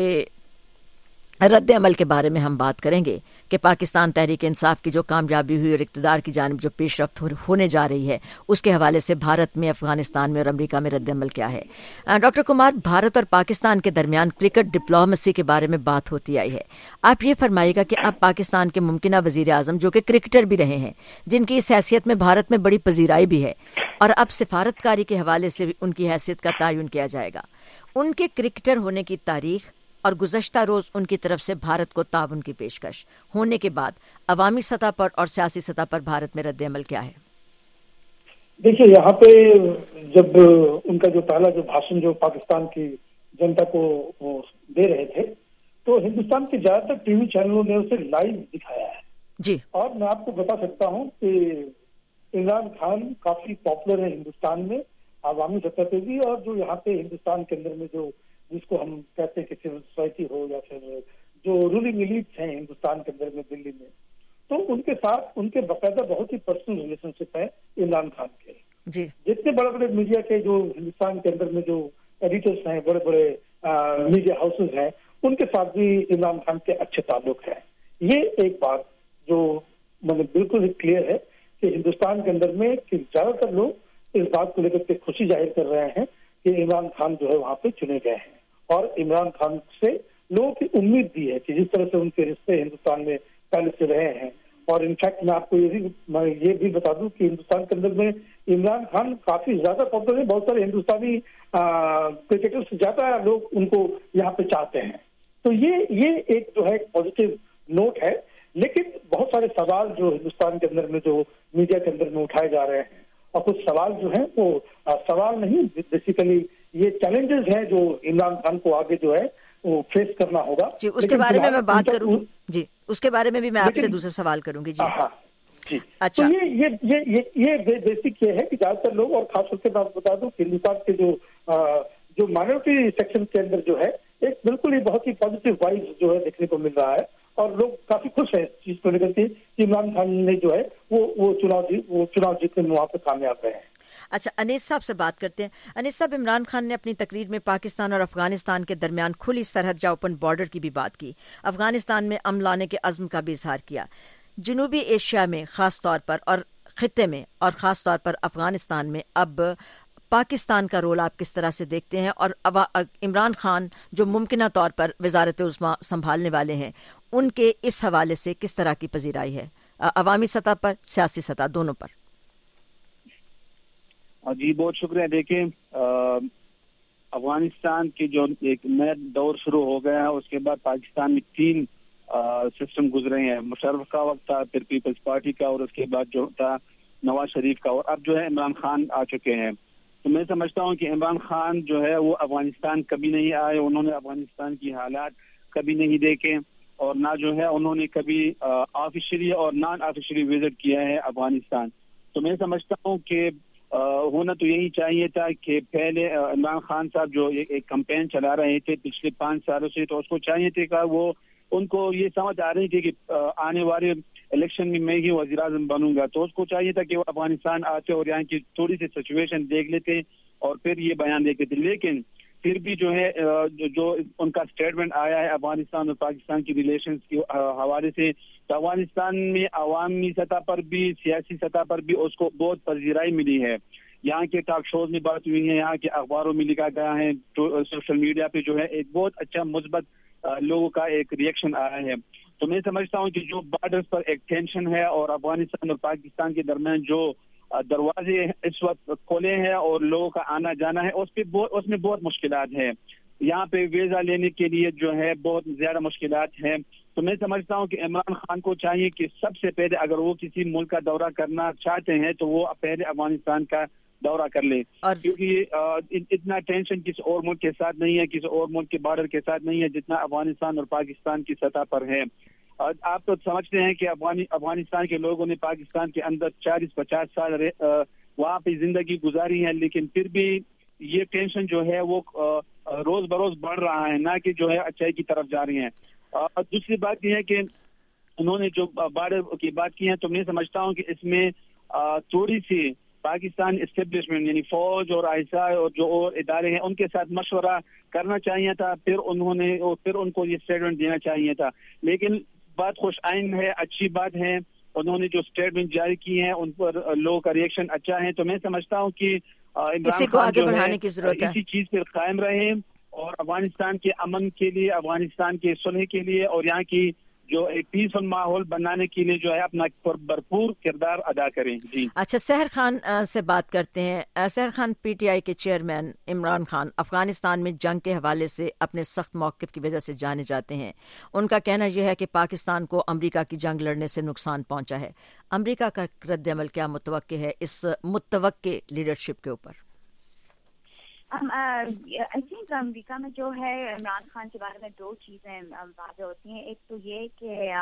رد عمل کے بارے میں ہم بات کریں گے کہ پاکستان تحریک انصاف کی جو کامیابی ہوئی اور اقتدار کی جانب جو پیش رفت ہونے جا رہی ہے، اس کے حوالے سے بھارت میں، افغانستان میں اور امریکہ میں رد عمل کیا ہے؟ ڈاکٹر کمار، بھارت اور پاکستان کے درمیان کرکٹ ڈپلومیسی کے بارے میں بات ہوتی آئی ہے. آپ یہ فرمائیے گا کہ اب پاکستان کے ممکنہ وزیر اعظم جو کہ کرکٹر بھی رہے ہیں، جن کی اس حیثیت میں بھارت میں بڑی پذیرائی بھی ہے اور اب سفارتکاری کے حوالے سے بھی ان کی حیثیت کا تعین کیا جائے گا، ان کے کرکٹر ہونے کی تاریخ اور گزشتہ روز ان کی طرف سے بھارت کو تعاون کی پیشکش ہونے کے بعد عوامی سطح پر اور سیاسی سطح پر بھارت میں رد عمل کیا ہے؟ دیکھیے، یہاں پہ جب ان کا جو پہلا جو بھاشن جو پاکستان کی جنتا کو وہ دے رہے تھے، تو ہندوستان کے زیادہ تر ٹی وی چینلوں نے اسے لائیو دکھایا ہے جی. اور میں آپ کو بتا سکتا ہوں کہ عمران خان کافی پاپولر ہے ہندوستان میں عوامی سطح پہ بھی، اور جو یہاں پہ ہندوستان کے اندر میں جو جس کو ہم کہتے ہیں کہ سول سوسائٹی ہو یا پھر جو رولنگ ایلیٹس ہیں ہندوستان کے اندر میں، دلی میں، تو ان کے ساتھ ان کے باقاعدہ بہت ہی پرسنل ریلیشن شپ ہے عمران خان کے جی. جتنے بڑے بڑے میڈیا کے جو ہندوستان کے اندر میں جو ایڈیٹرس ہیں، بڑے بڑے میڈیا ہاؤسز ہیں، ان کے ساتھ بھی عمران خان کے اچھے تعلق ہیں. یہ ایک بات جو مطلب بالکل کلیئر ہے کہ ہندوستان کے اندر میں کہ زیادہ تر لوگ اس بات کو لے کر کے خوشی ظاہر کر رہے ہیں کہ عمران خان جو ہے وہاں پہ چنے گئے ہیں، اور عمران خان سے لوگوں کی امید بھی ہے کہ جس طرح سے ان کے رشتے ہندوستان میں پہلے سے رہے ہیں. اور انفیکٹ میں آپ کو یہ بھی بتا دوں کہ ہندوستان کے اندر میں عمران خان کافی زیادہ پاپولر ہے. بہت سارے ہندوستانی کرکٹر سے زیادہ لوگ ان کو یہاں پہ چاہتے ہیں. تو یہ ایک جو ہے پازیٹیو نوٹ ہے. لیکن بہت سارے سوال جو ہندوستان کے اندر میں جو میڈیا کے اندر میں اٹھائے جا رہے ہیں، اور کچھ سوال جو ہیں وہ سوال نہیں، بیسیکلی یہ چیلنجز ہیں جو عمران خان کو آگے جو ہے وہ فیس کرنا ہوگا. جی، اس کے بارے میں بات کروں گی. جی، اس کے بارے میں بھی میں آپ سے دوسرا سوال کروں گی. جی ہاں جی. اچھا، تو یہ بیسک یہ ہے کہ زیادہ تر لوگ، اور خاص طور سے میں بتا دوں کہ ہندوستان کے جو مائنورٹی سیکشن کے اندر جو ہے ایک بالکل ہی بہت ہی پازیٹیو وائز جو ہے دیکھنے کو مل رہا ہے، اور لوگ کافی خوش ہیں اس چیز کو لے کر کے کہ عمران خان نے جو ہے وہ چناؤ جیتنے میں وہاں پہ کامیاب رہے ہیں. اچھا، انیس صاحب سے بات کرتے ہیں. انیس صاحب، عمران خان نے اپنی تقریر میں پاکستان اور افغانستان کے درمیان کھلی سرحد یا اوپن بارڈر کی بھی بات کی، افغانستان میں امن لانے کے عزم کا بھی اظہار کیا. جنوبی ایشیا میں خاص طور پر اور خطے میں اور خاص طور پر افغانستان میں اب پاکستان کا رول آپ کس طرح سے دیکھتے ہیں، اور عمران خان جو ممکنہ طور پر وزارت عظمیٰ سنبھالنے والے ہیں، ان کے اس حوالے سے کس طرح کی پذیرائی ہے عوامی سطح پر، سیاسی سطح، دونوں پر؟ جی بہت شکریہ. دیکھیں، افغانستان کی جو ایک نیا دور شروع ہو گیا ہے، اس کے بعد پاکستان میں 3 سسٹم گزرے ہیں. مشرف کا وقت تھا، پھر پیپلز پارٹی کا، اور اس کے بعد جو تھا نواز شریف کا، اور اب جو ہے عمران خان آ چکے ہیں. تو میں سمجھتا ہوں کہ عمران خان جو ہے وہ افغانستان کبھی نہیں آئے، انہوں نے افغانستان کی حالات کبھی نہیں دیکھے، اور نہ جو ہے انہوں نے کبھی آفیشلی اور نان آفیشلی وزٹ کیا ہے افغانستان. تو میں سمجھتا ہوں کہ ہونا تو یہی چاہیے تھا کہ پہلے عمران خان صاحب جو ایک کمپین چلا رہے تھے پچھلے 5 سالوں سے، تو اس کو چاہیے تھے کہ وہ ان کو یہ سمجھ آ رہی تھی کہ آنے والے الیکشن میں ہی وزیر اعظم بنوں گا، تو اس کو چاہیے تھا کہ وہ افغانستان آتے اور یہاں کی تھوڑی سی سچویشن دیکھ لیتے اور پھر یہ بیان دیتے تھے. لیکن پھر بھی جو ہے جو ان کا اسٹیٹمنٹ آیا ہے افغانستان اور پاکستان کی ریلیشنز کے حوالے سے، تو افغانستان میں عوامی سطح پر بھی سیاسی سطح پر بھی اس کو بہت پذیرائی ملی ہے. یہاں کے ٹاک شوز میں بات ہوئی ہے، یہاں کے اخباروں میں لکھا گیا ہے، سوشل میڈیا پہ جو ہے ایک بہت اچھا مثبت لوگوں کا ایک ریئیکشن آیا ہے. تو میں سمجھتا ہوں کہ جو بارڈرز پر ایک ٹینشن ہے اور افغانستان اور پاکستان کے درمیان جو دروازے اس وقت کھولے ہیں اور لوگوں کا آنا جانا ہے، اس میں بہت مشکلات ہیں. یہاں پہ ویزا لینے کے لیے جو ہے بہت زیادہ مشکلات ہیں. تو میں سمجھتا ہوں کہ عمران خان کو چاہیے کہ سب سے پہلے اگر وہ کسی ملک کا دورہ کرنا چاہتے ہیں تو وہ پہلے افغانستان کا دورہ کر لیں, کیونکہ اتنا ٹینشن کسی اور ملک کے ساتھ نہیں ہے, کسی اور ملک کے بارڈر کے ساتھ نہیں ہے جتنا افغانستان اور پاکستان کی سطح پر ہے. آپ تو سمجھتے ہیں کہ افغانستان کے لوگوں نے پاکستان کے اندر 40-50 سال وہاں پہ زندگی گزاری ہے, لیکن پھر بھی یہ ٹینشن جو ہے وہ روز بروز بڑھ رہا ہے, نہ کہ جو ہے اچھائی کی طرف جا رہی ہیں. دوسری بات یہ ہے کہ انہوں نے جو بارڈر کی بات کی ہے تو میں سمجھتا ہوں کہ اس میں تھوڑی سی پاکستان اسٹیبلشمنٹ یعنی فوج اور ISI اور جو اور ادارے ہیں ان کے ساتھ مشورہ کرنا چاہیے تھا, پھر ان کو یہ اسٹیٹمنٹ دینا چاہیے تھا. لیکن بات خوش آئند ہے, اچھی بات ہے, انہوں نے جو اسٹیٹمنٹ جاری کی ہے ان پر لوگوں کا ریئیکشن اچھا ہے. تو میں سمجھتا ہوں کہ عمران خان جو ہے اسی چیز پر قائم رہے اور افغانستان کے امن کے لیے, افغانستان کے صلح کے لیے اور یہاں کی جو ایک پیسفل ماحول بنانے کے لیے جو ہے اپنا بھرپور کردار ادا کریں. جی اچھا, سحر خان سے بات کرتے ہیں. سحر خان PTI کے چیئرمین عمران خان افغانستان میں جنگ کے حوالے سے اپنے سخت موقف کی وجہ سے جانے جاتے ہیں. ان کا کہنا یہ ہے کہ پاکستان کو امریکہ کی جنگ لڑنے سے نقصان پہنچا ہے. امریکہ کا رد عمل کیا متوقع ہے اس متوقع لیڈرشپ کے اوپر؟ آئی تھنک امریکہ میں جو ہے عمران خان کے بارے میں دو چیزیں واضح ہوتی ہیں. ایک تو یہ کہ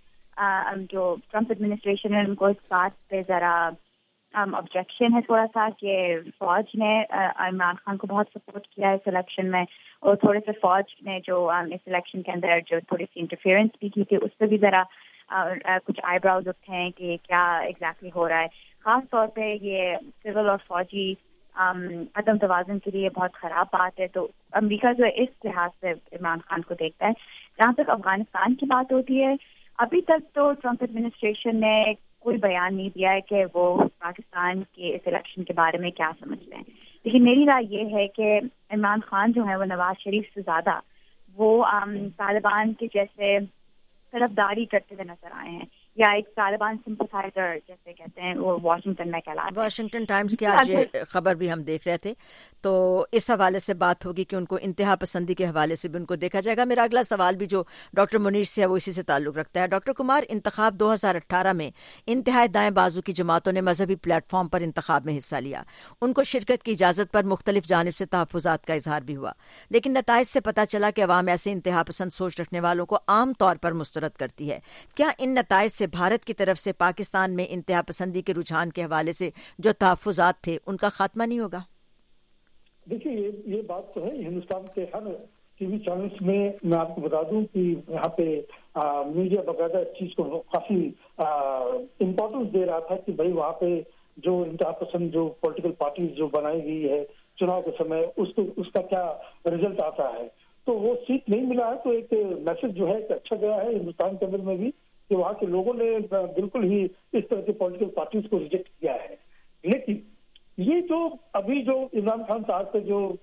جو ٹرمپ ایڈمنسٹریشن ہے ان کو اس بات پہ ذرا آبجیکشن ہے تھوڑا سا کہ فوج نے عمران خان کو بہت سپورٹ کیا اس الیکشن میں, اور تھوڑے سے فوج نے جو اس الیکشن کے اندر جو تھوڑی سی انٹرفیئرنس بھی کی تھی اس پہ بھی ذرا کچھ آئی براؤز اٹھے ہیں کہ کیا ایگزیکٹلی ہو رہا ہے. خاص طور پہ یہ سول اور فوجی عدم توازن کے لیے بہت خراب بات ہے. تو امریکہ جو ہے اس لحاظ سے عمران خان کو دیکھتا ہے. جہاں تک افغانستان کی بات ہوتی ہے, ابھی تک تو ٹرمپ ایڈمنسٹریشن نے کوئی بیان نہیں دیا ہے کہ وہ پاکستان کے اس الیکشن کے بارے میں کیا سمجھتے ہیں. لیکن میری رائے یہ ہے کہ عمران خان جو ہے وہ نواز شریف سے زیادہ وہ طالبان کے جیسے طرفداری کرتے ہوئے نظر آئے ہیں, یا ایک طالبان سمپتھائزر جیسے کہتے ہیں وہ واشنگٹن میں کہلاتے ہیں. واشنگٹن ٹائمز کی آج یہ خبر بھی ہم دیکھ رہے تھے, تو اس حوالے سے بات ہوگی کہ ان کو انتہا پسندی کے حوالے سے بھی ان کو دیکھا جائے گا. میرا اگلا سوال بھی جو ڈاکٹر منیر سے ہے وہ اسی سے تعلق رکھتا ہے. ڈاکٹر کمار, انتخاب 2018 میں انتہائی دائیں بازو کی جماعتوں نے مذہبی پلیٹ فارم پر انتخاب میں حصہ لیا. ان کو شرکت کی اجازت پر مختلف جانب سے تحفظات کا اظہار بھی ہوا, لیکن نتائج سے پتہ چلا کہ عوام ایسے انتہا پسند سوچ رکھنے والوں کو عام طور پر مسترد کرتی ہے. کیا ان نتائج سے بھارت کی طرف سے پاکستان میں انتہا پسندی کے رجحان کے حوالے سے جو تحفظات تھے ان کا خاتمہ نہیں ہوگا؟ دیکھیے یہ بات تو ہے, ہندوستان کے ہر ٹی وی چینلز میں آپ کو بتا دوں کہ یہاں پہ میڈیا باقاعدہ اس چیز کو کافی امپورٹنس دے رہا تھا کہ بھائی وہاں پہ جو انتہا پسند جو پولیٹیکل پارٹیز جو بنائی گئی ہے چناؤ کے سمے اس کا کیا رزلٹ آتا ہے. تو وہ سیٹ نہیں ملا ہے, تو ایک میسج جو ہے اچھا گیا ہے ہندوستان کے اندر میں بھی کہ وہاں کے لوگوں نے بالکل ہی اس طرح کی پولیٹیکل پارٹیز کو ریجیکٹ کیا ہے. لیکن یہ جو ابھی جو عمران خان صاحب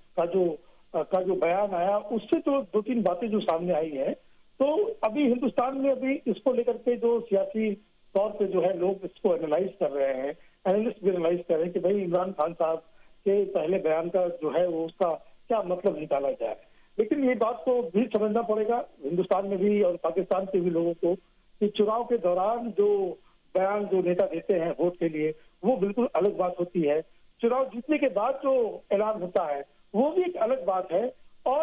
کا جو بیان آیا اس سے تو 2-3 باتیں جو سامنے آئی ہیں. تو ابھی ہندوستان میں ابھی اس کو لے کر کے جو سیاسی طور پہ جو ہے لوگ اس کو اینالائز کر رہے ہیں, اینالسٹ بھی اینالائز کر رہے ہیں کہ بھائی عمران خان صاحب کے پہلے بیان کا جو ہے وہ اس کا کیا مطلب نکالا جائے. لیکن یہ بات کو بھی سمجھنا پڑے گا ہندوستان میں بھی اور پاکستان کے بھی لوگوں کو کہ چناؤ کے دوران جو بیان جو نیتا دیتے ہیں ووٹ کے لیے وہ بالکل الگ بات ہوتی ہے. چناؤ جیتنے کے بعد جو اعلان ہوتا ہے وہ بھی ایک الگ بات ہے. اور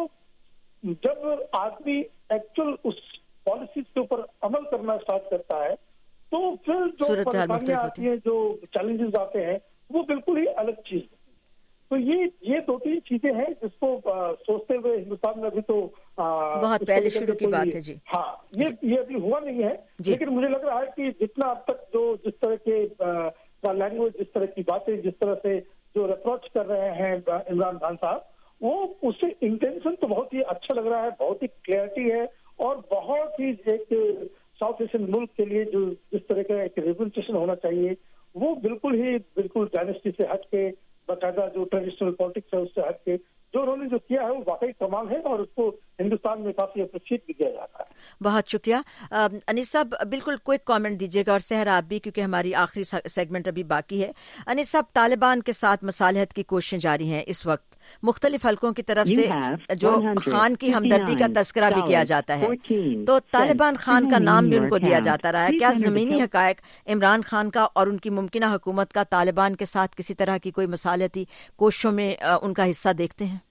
جب آدمی ایکچوئل اس پالیسیز کے اوپر عمل کرنا اسٹارٹ کرتا ہے تو پھر جو پریشانیاں آتی ہیں, جو چیلنجز آتے ہیں وہ بالکل ہی الگ چیز ہے. تو یہ 2-3 چیزیں ہیں جس کو سوچتے ہوئے ہندوستان میں ابھی تو بہت پہلے شروع کی بات ہے. جی ہاں, یہ ابھی ہوا نہیں ہے. لیکن مجھے لگ رہا ہے کہ جتنا اب تک جس طرح کے لینگویج, جس طرح کی باتیں, جس طرح سے جو اپروچ کر رہے ہیں عمران خان صاحب, وہ اس سے انٹینشن تو بہت ہی اچھا لگ رہا ہے, بہت ہی کلیئرٹی ہے, اور بہت ہی ایک ساؤتھ ایشین ملک کے لیے جو جس طرح کا ایک ریپرزنٹیشن ہونا چاہیے وہ بالکل ڈائنیسٹی سے ہٹ کے باقاعدہ جو ٹریڈیشنل پالیٹکس ہے اس سے ہٹ کے جو انہوں نے جو کیا ہے وہ واقعی کمال ہے. اور اس کو हिंदुस्तान में काफी अप्रिशिएट भी किया जाता है। बहुत शुक्रिया अनीस साहब, बिल्कुल क्विक कमेंट दीजिएगा और सहर आप भी, क्योंकि हमारी आखिरी सेगमेंट अभी बाकी है। अनीस साहब, तालिबान के साथ मसालहत की कोशिशें जारी हैं इस वक्त, मुख्तलिफ हलकों की तरफ से जो खान की हमदर्दी का तस्करा भी किया जाता है, तो तालिबान खान का नाम भी उनको दिया जाता रहा है। क्या ज़मीनी हकायक इमरान खान का और उनकी मुमकिना हुकूमत का तालिबान के साथ किसी तरह की कोई मसालहती कोशिशों में उनका हिस्सा देखते हैं?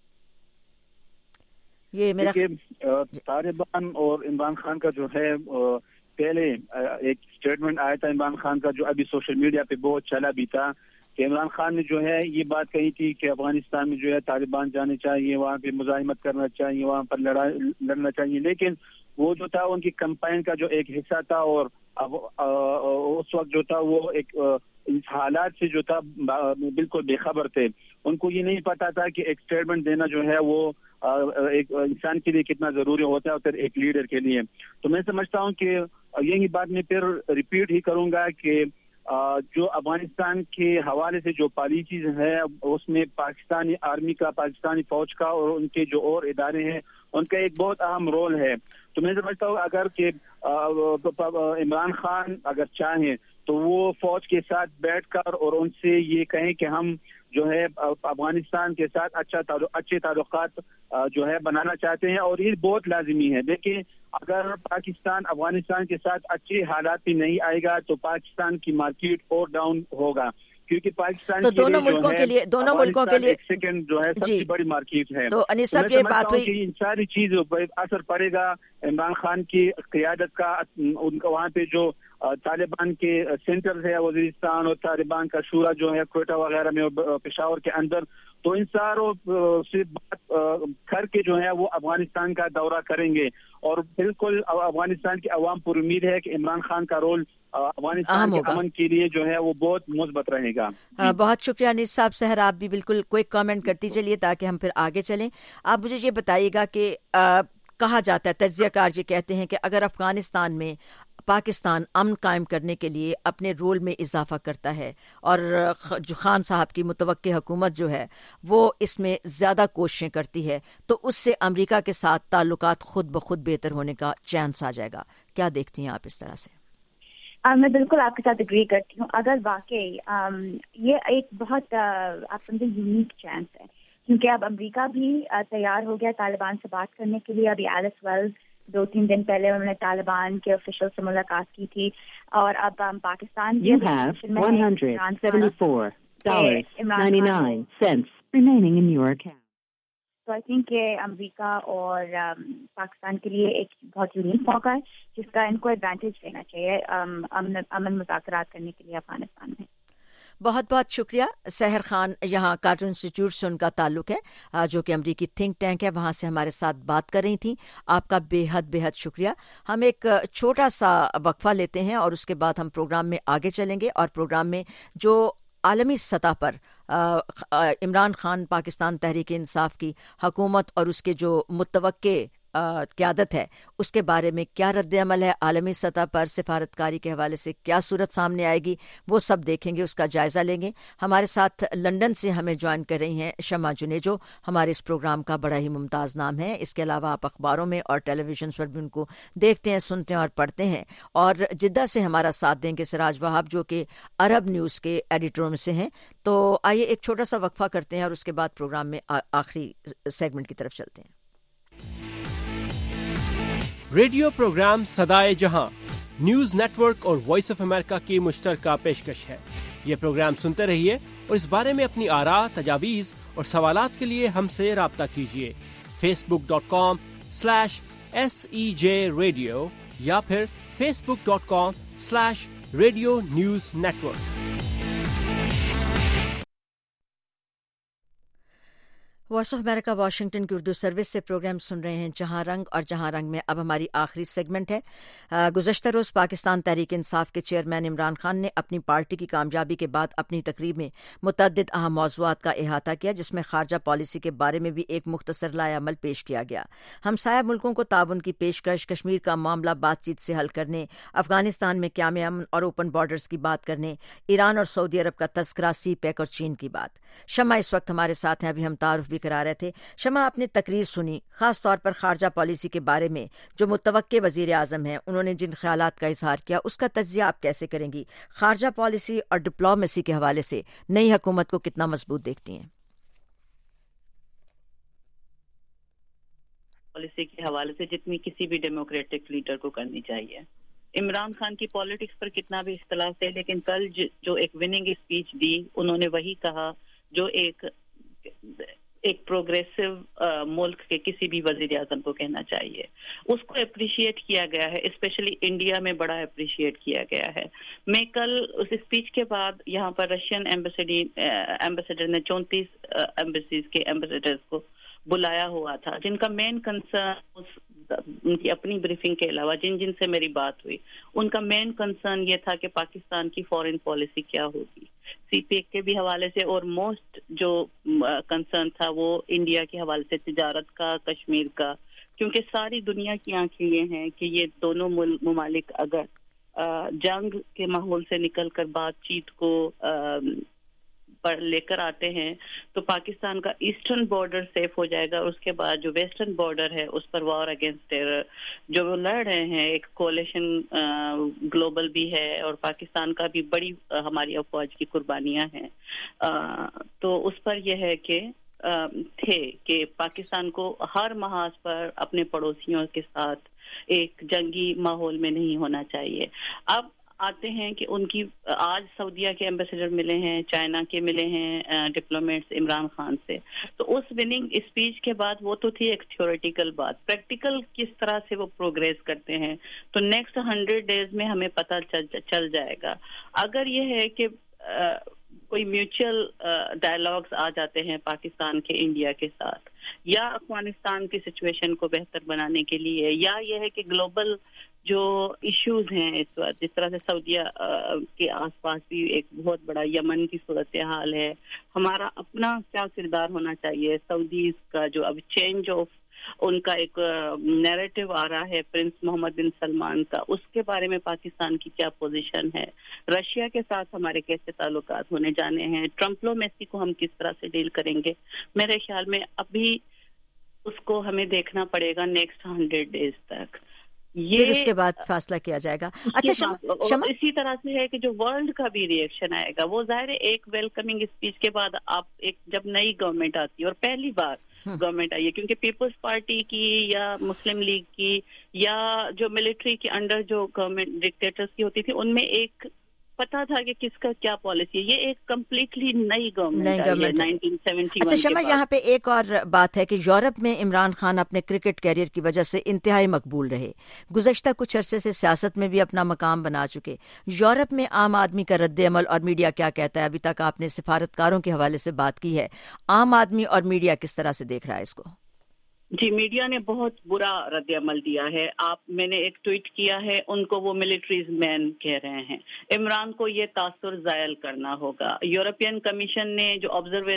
ये मेरा तालिबान और इमरान खान का जो है पहले एक स्टेटमेंट आया था इमरान खान का, जो अभी सोशल मीडिया पे बहुत चला भी था, कि इमरान खान ने जो है ये बात कही थी कि अफगानिस्तान में जो है तालिबान जाने चाहिए, वहाँ पे मुजाहिमत करना चाहिए, वहाँ पर लड़ना चाहिए। लेकिन वो जो था उनकी कैंपेन का जो एक हिस्सा था, और अब उस वक्त जो था वो एक इस हालात से जो था बिल्कुल बेखबर थे। उनको ये नहीं पता था कि एक स्टेटमेंट देना जो है वो एक इंसान के लिए कितना जरूरी होता है और फिर एक लीडर के लिए। तो मैं समझता हूँ कि यही बात मैं फिर रिपीट ही करूंगा कि जो अफगानिस्तान के हवाले से जो पॉलिसीज है उसमें पाकिस्तानी आर्मी का, पाकिस्तानी फौज का और उनके जो और इदारे हैं उनका एक बहुत अहम रोल है। तो मैं समझता हूँ अगर कि इमरान खान अगर चाहें तो वो फौज के साथ बैठकर और उनसे ये कहें कि हम जो है अफगानिस्तान के साथ अच्छे ताल्लुकात जो है बनाना चाहते हैं, और ये बहुत लाजिमी है। देखिए, अगर पाकिस्तान अफगानिस्तान के साथ अच्छे हालात भी नहीं आएगा तो पाकिस्तान की मार्केट और डाउन होगा, क्योंकि पाकिस्तान तो दोनों मुल्कों के लिए सेकंड जो है सबसे बड़ी मार्केट है। तो अनीस साहब, ये बात हुई इन सारी चीजों पर असर पड़ेगा इमरान खान की क़यादत का। उनका वहाँ पे जो तालिबान के सेंटर है वजीरिस्तान और तालिबान का शूरा जो है क्वेटा वगैरह में और पेशावर के अंदर, तो इन सारों से बात करके जो है वो अफगानिस्तान का दौरा करेंगे, और बिल्कुल अफगानिस्तान की अवाम पर उम्मीद है कि इमरान खान का रोल अफगानिस्तान के अमन के लिए जो है वो बहुत मुस्बत रहेगा। बहुत शुक्रिया अनीस साहब। सहर आप भी बिल्कुल क्विक कमेंट करती चलिए ताकि हम फिर आगे चलें। आप मुझे ये बताइएगा कि कहा जाता है, तज्जियाकार ये कहते हैं कि अगर अफगानिस्तान में पाकिस्तान अमन कायम करने के लिए अपने रोल में इजाफा करता है और जो खान साहब की मुतवक्की हुकूमत जो है वो इसमें ज़्यादा कोशिशें करती है, तो उससे अमेरिका के साथ ताल्लुकात खुद ब खुद बेहतर होने का चांस आ जाएगा। क्या देखती हैं आप इस तरह से? मैं बिल्कुल आपके साथ एग्री करती हूँ। अगर वाकई ये एक बहुत आप समझे यूनिक चांस है, क्योंकि अब अमेरिका भी तैयार हो गया तालिबान से बात करने के लिए। अभी एलिस वेल्स 2-3 दिन पहले उन्होंने तालिबान के ऑफिशियल से मुलाकात की थी, और अब Pakistan $171.99 remaining in your account. तो आई थिंक ये अमेरिका और पाकिस्तान के लिए एक बहुत यूनिक मौका है जिसका इनको एडवांटेज लेना चाहिए अमन मुज़ाकरात करने के लिए अफगानिस्तान में। बहुत बहुत शुक्रिया। सहर खान यहाँ कार्टर इंस्टीट्यूट से उनका ताल्लुक है, जो कि अमरीकी थिंक टैंक है, वहाँ से हमारे साथ बात कर रही थी। आपका बेहद बेहद शुक्रिया। हम एक छोटा सा वक्फा लेते हैं और उसके बाद हम प्रोग्राम में आगे चलेंगे, और प्रोग्राम में जो आलमी सतह पर इमरान खान पाकिस्तान तहरीक इंसाफ की हुकूमत और उसके जो मुतवक्के क़यादत है उसके बारे में क्या रद्द-ए-अमल है, आलमी सतह पर सिफारतकारी के हवाले से क्या सूरत सामने आएगी, वो सब देखेंगे, उसका जायज़ा लेंगे। हमारे साथ लंदन से हमें ज्वाइन कर रही हैं शमा जुनेजो। हमारे इस प्रोग्राम का बड़ा ही मुमताज़ नाम है। इसके अलावा आप अखबारों में और टेलीविजन पर भी उनको देखते हैं, सुनते हैं और पढ़ते हैं। और जिद्दा से हमारा साथ देंगे सिराज वहाब, जो कि अरब न्यूज़ के एडिटरों में से हैं। तो आइए एक छोटा सा वक्फा करते हैं और उसके बाद प्रोग्राम में आखिरी सेगमेंट की तरफ चलते हैं। रेडियो प्रोग्राम सदाए जहां न्यूज नेटवर्क और वॉइस ऑफ अमेरिका की मुश्तरका पेशकश है। ये प्रोग्राम सुनते रहिए और इस बारे में अपनी आरा, तजावीज़ और सवालात के लिए हमसे राब्ता कीजिए। facebook.com/SEJ Radio या फिर facebook.com/Radio News Network। Voice of America Washington की उर्दू सर्विस से प्रोग्राम सुन रहे हैं जहां रंग, और जहां रंग में अब हमारी आखिरी सेगमेंट है। गुज़श्ता रोज़ पाकिस्तान तहरीक इंसाफ के चेयरमैन इमरान खान ने अपनी पार्टी की कामयाबी के बाद अपनी तकरीब में मुतअद्दिद अहम मौज़ूआत का अहाता किया, जिसमें खारजा पॉलिसी के बारे में भी एक मुख्तसर लाएअमल पेश किया गया। हमसाया मुल्कों को ताउन की पेशकश, कश्मीर का मामला बातचीत से हल करने, अफगानिस्तान में क़याम अमन और ओपन बॉर्डर्स की बात करने, ईरान और सऊदी अरब का तस्करा, सी पैक और चीन की बात। शमा इस वक्त हमारे साथ हैं, अभी हम तारुफ भी کرا رہے تھے. شمع, آپ نے تقریر سنی, خاص طور پر خارجہ پالیسی کے بارے میں جو متوقع وزیر اعظم ہیں انہوں نے جن خیالات کا اظہار کیا, اس کا تجزیہ آپ کیسے کریں گی؟ خارجہ پالیسی اور ڈپلومیسی کے حوالے سے نئی حکومت کو کتنا مضبوط دیکھتی ہیں؟ پالیسی کے حوالے سے جتنی کسی بھی ڈیموکریٹک لیڈر کو کرنی چاہیے. عمران خان کی پالیٹکس پر کتنا بھی اختلاف ہے, لیکن کل جو ایک وننگ اسپیچ دی انہوں نے وہی کہا جو ایک پروگریسو ملک کے کسی بھی وزیر اعظم کو کہنا چاہیے. اس کو اپریشیٹ کیا گیا ہے, اسپیشلی انڈیا میں بڑا اپریشیٹ کیا گیا ہے. میں کل اس اسپیچ کے بعد یہاں پر رشین ایمبیسیڈر نے 34 ایمبیسیز کے ایمبیسیڈرز کو بلایا ہوا تھا, جن کا مین کنسرن ان کی اپنی بریفنگ کے علاوہ جن سے میری بات ہوئی ان کا مین کنسرن یہ تھا کہ پاکستان کی فارن پالیسی کیا ہوگی. سی پی ایک کے بھی حوالے سے اور موسٹ جو کنسرن تھا وہ انڈیا کے حوالے سے تجارت کا, کشمیر کا, کیونکہ ساری دنیا کی آنکھیں یہ ہیں کہ یہ دونوں ممالک اگر جنگ کے ماحول سے نکل کر بات چیت کو پر لے کر آتے ہیں تو پاکستان کا ایسٹرن بارڈر سیف ہو جائے گا. اس کے بعد جو ویسٹرن بارڈر ہے اس پر وار اگینسٹ ٹیرر جو وہ لڑ رہے ہیں, ایک کولیشن گلوبل بھی ہے اور پاکستان کا بھی بڑی ہماری افواج کی قربانیاں ہیں. تو اس پر یہ ہے کہ پاکستان کو ہر محاذ پر اپنے پڑوسیوں کے ساتھ ایک جنگی ماحول میں نہیں ہونا چاہیے. اب آتے ہیں کہ ان کی آج سعودیہ کے ایمبیسیڈر ملے ہیں, چائنا کے ملے ہیں ڈپلومیٹس عمران خان سے, تو اس وننگ اسپیچ کے بعد وہ تو تھی ایک تھیوریٹیکل بات. پریکٹیکل کس طرح سے وہ پروگریس کرتے ہیں تو نیکسٹ 100 days میں ہمیں پتہ چل جائے گا. اگر یہ ہے کہ کوئی میوچل ڈائلاگز آ جاتے ہیں پاکستان کے انڈیا کے ساتھ, یا افغانستان کی سچویشن کو بہتر بنانے کے لیے, یا یہ ہے کہ گلوبل جو ایشوز ہیں اس وقت, جس طرح سے سعودیہ کے آس پاس بھی ایک بہت بڑا یمن کی صورتحال ہے, ہمارا اپنا کیا کردار ہونا چاہیے, سعودیز کا جو اب چینج آف ان کا ایک نیریٹو آ رہا ہے پرنس محمد بن سلمان کا, اس کے بارے میں پاکستان کی کیا پوزیشن ہے, رشیا کے ساتھ ہمارے کیسے تعلقات ہونے جانے ہیں, ٹرمپلومیسی کو ہم کس طرح سے ڈیل کریں گے. میرے خیال میں ابھی اس کو ہمیں دیکھنا پڑے گا نیکسٹ 100 days تک. یہ اس کے بعد فیصلہ کیا جائے گا. اچھا شمع, اسی طرح سے ہے کہ جو ورلڈ کا بھی ری ایکشن آئے گا, وہ ظاہر ہے ایک ویلکمنگ اسپیچ کے بعد آپ ایک جب نئی گورنمنٹ آتی ہے اور پہلی بار گورنمنٹ آئی ہے, کیونکہ پیپلز پارٹی کی یا مسلم لیگ کی یا جو ملٹری کے انڈر جو گورنمنٹ ڈکٹیٹرز کی ہوتی تھی ان میں ایک پتا تھا کہ کس کا کیا پالیسی ہے. یہ ایک کمپلیٹلی نئی گورنمنٹ ہے 1971. اچھا شمع, یہاں پہ ایک اور بات ہے کہ یورپ میں عمران خان اپنے کرکٹ کیریئر کی وجہ سے انتہائی مقبول رہے, گزشتہ کچھ عرصے سے سیاست میں بھی اپنا مقام بنا چکے. یورپ میں عام آدمی کا رد عمل اور میڈیا کیا کہتا ہے؟ ابھی تک آپ نے سفارتکاروں کے حوالے سے بات کی ہے, عام آدمی اور میڈیا کس طرح سے دیکھ رہا ہے اس کو؟ جی, میڈیا نے بہت برا رد عمل دیا ہے. میں نے ایک ٹویٹ کیا ہے, ان کو وہ ملٹریز مین کہہ رہے ہیں. عمران کو یہ تاثر زائل کرنا ہوگا. یورپین کمیشن نے جو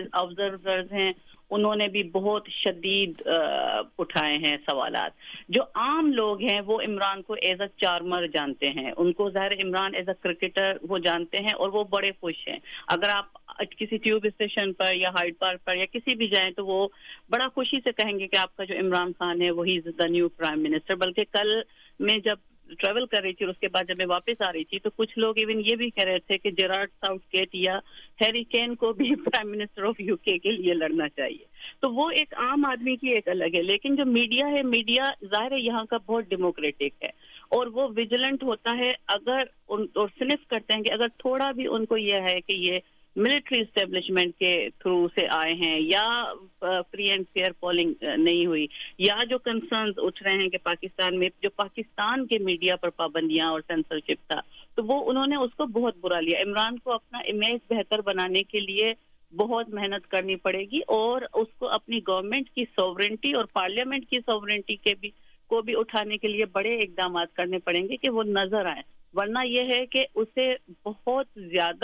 آبزرورز ہیں انہوں نے بھی بہت شدید اٹھائے ہیں سوالات. جو عام لوگ ہیں وہ عمران کو ایز اے چارمر جانتے ہیں, ان کو ظاہر عمران ایز اے کرکٹر وہ جانتے ہیں اور وہ بڑے خوش ہیں. اگر آپ کسی ٹیوب اسٹیشن پر یا ہائیڈ پارک پر یا کسی بھی جائیں تو وہ بڑا خوشی سے کہیں گے کہ آپ کا جو عمران خان ہے وہی is the new prime minister. بلکہ کل میں جب ٹریول کر رہی تھی اور اس کے بعد جب میں واپس آ رہی تھی تو کچھ لوگ ایون یہ بھی کہہ رہے تھے کہ جیرارڈ ساؤتھ گیٹ یا ہیری کین کو بھی پرائم منسٹر آف یو کے لیے لڑنا چاہیے. تو وہ ایک عام آدمی کی ایک الگ ہے. لیکن جو میڈیا ہے, میڈیا ظاہر ہے یہاں کا بہت ڈیموکریٹک ہے اور وہ ویجیلنٹ ہوتا ہے اگر اور سنف کرتے ہیں کہ اگر تھوڑا بھی ان کو یہ ہے کہ یہ ملٹری اسٹیبلشمنٹ کے تھرو سے آئے ہیں یا فری اینڈ فیئر پولنگ نہیں ہوئی, یا جو کنسرنز اٹھ رہے ہیں کہ پاکستان میں جو پاکستان کے میڈیا پر پابندیاں اور سینسرشپ تھا, تو وہ انہوں نے اس کو بہت برا لیا. عمران کو اپنا امیج بہتر بنانے کے لیے بہت محنت کرنی پڑے گی اور اس کو اپنی گورنمنٹ کی سوورنٹی اور پارلیمنٹ کی سوورنٹی کو بھی اٹھانے کے لیے بڑے اقدامات کرنے پڑیں گے کہ وہ نظر آئیں. ورنہ یہ ہے کہ اسے بہت زیادہ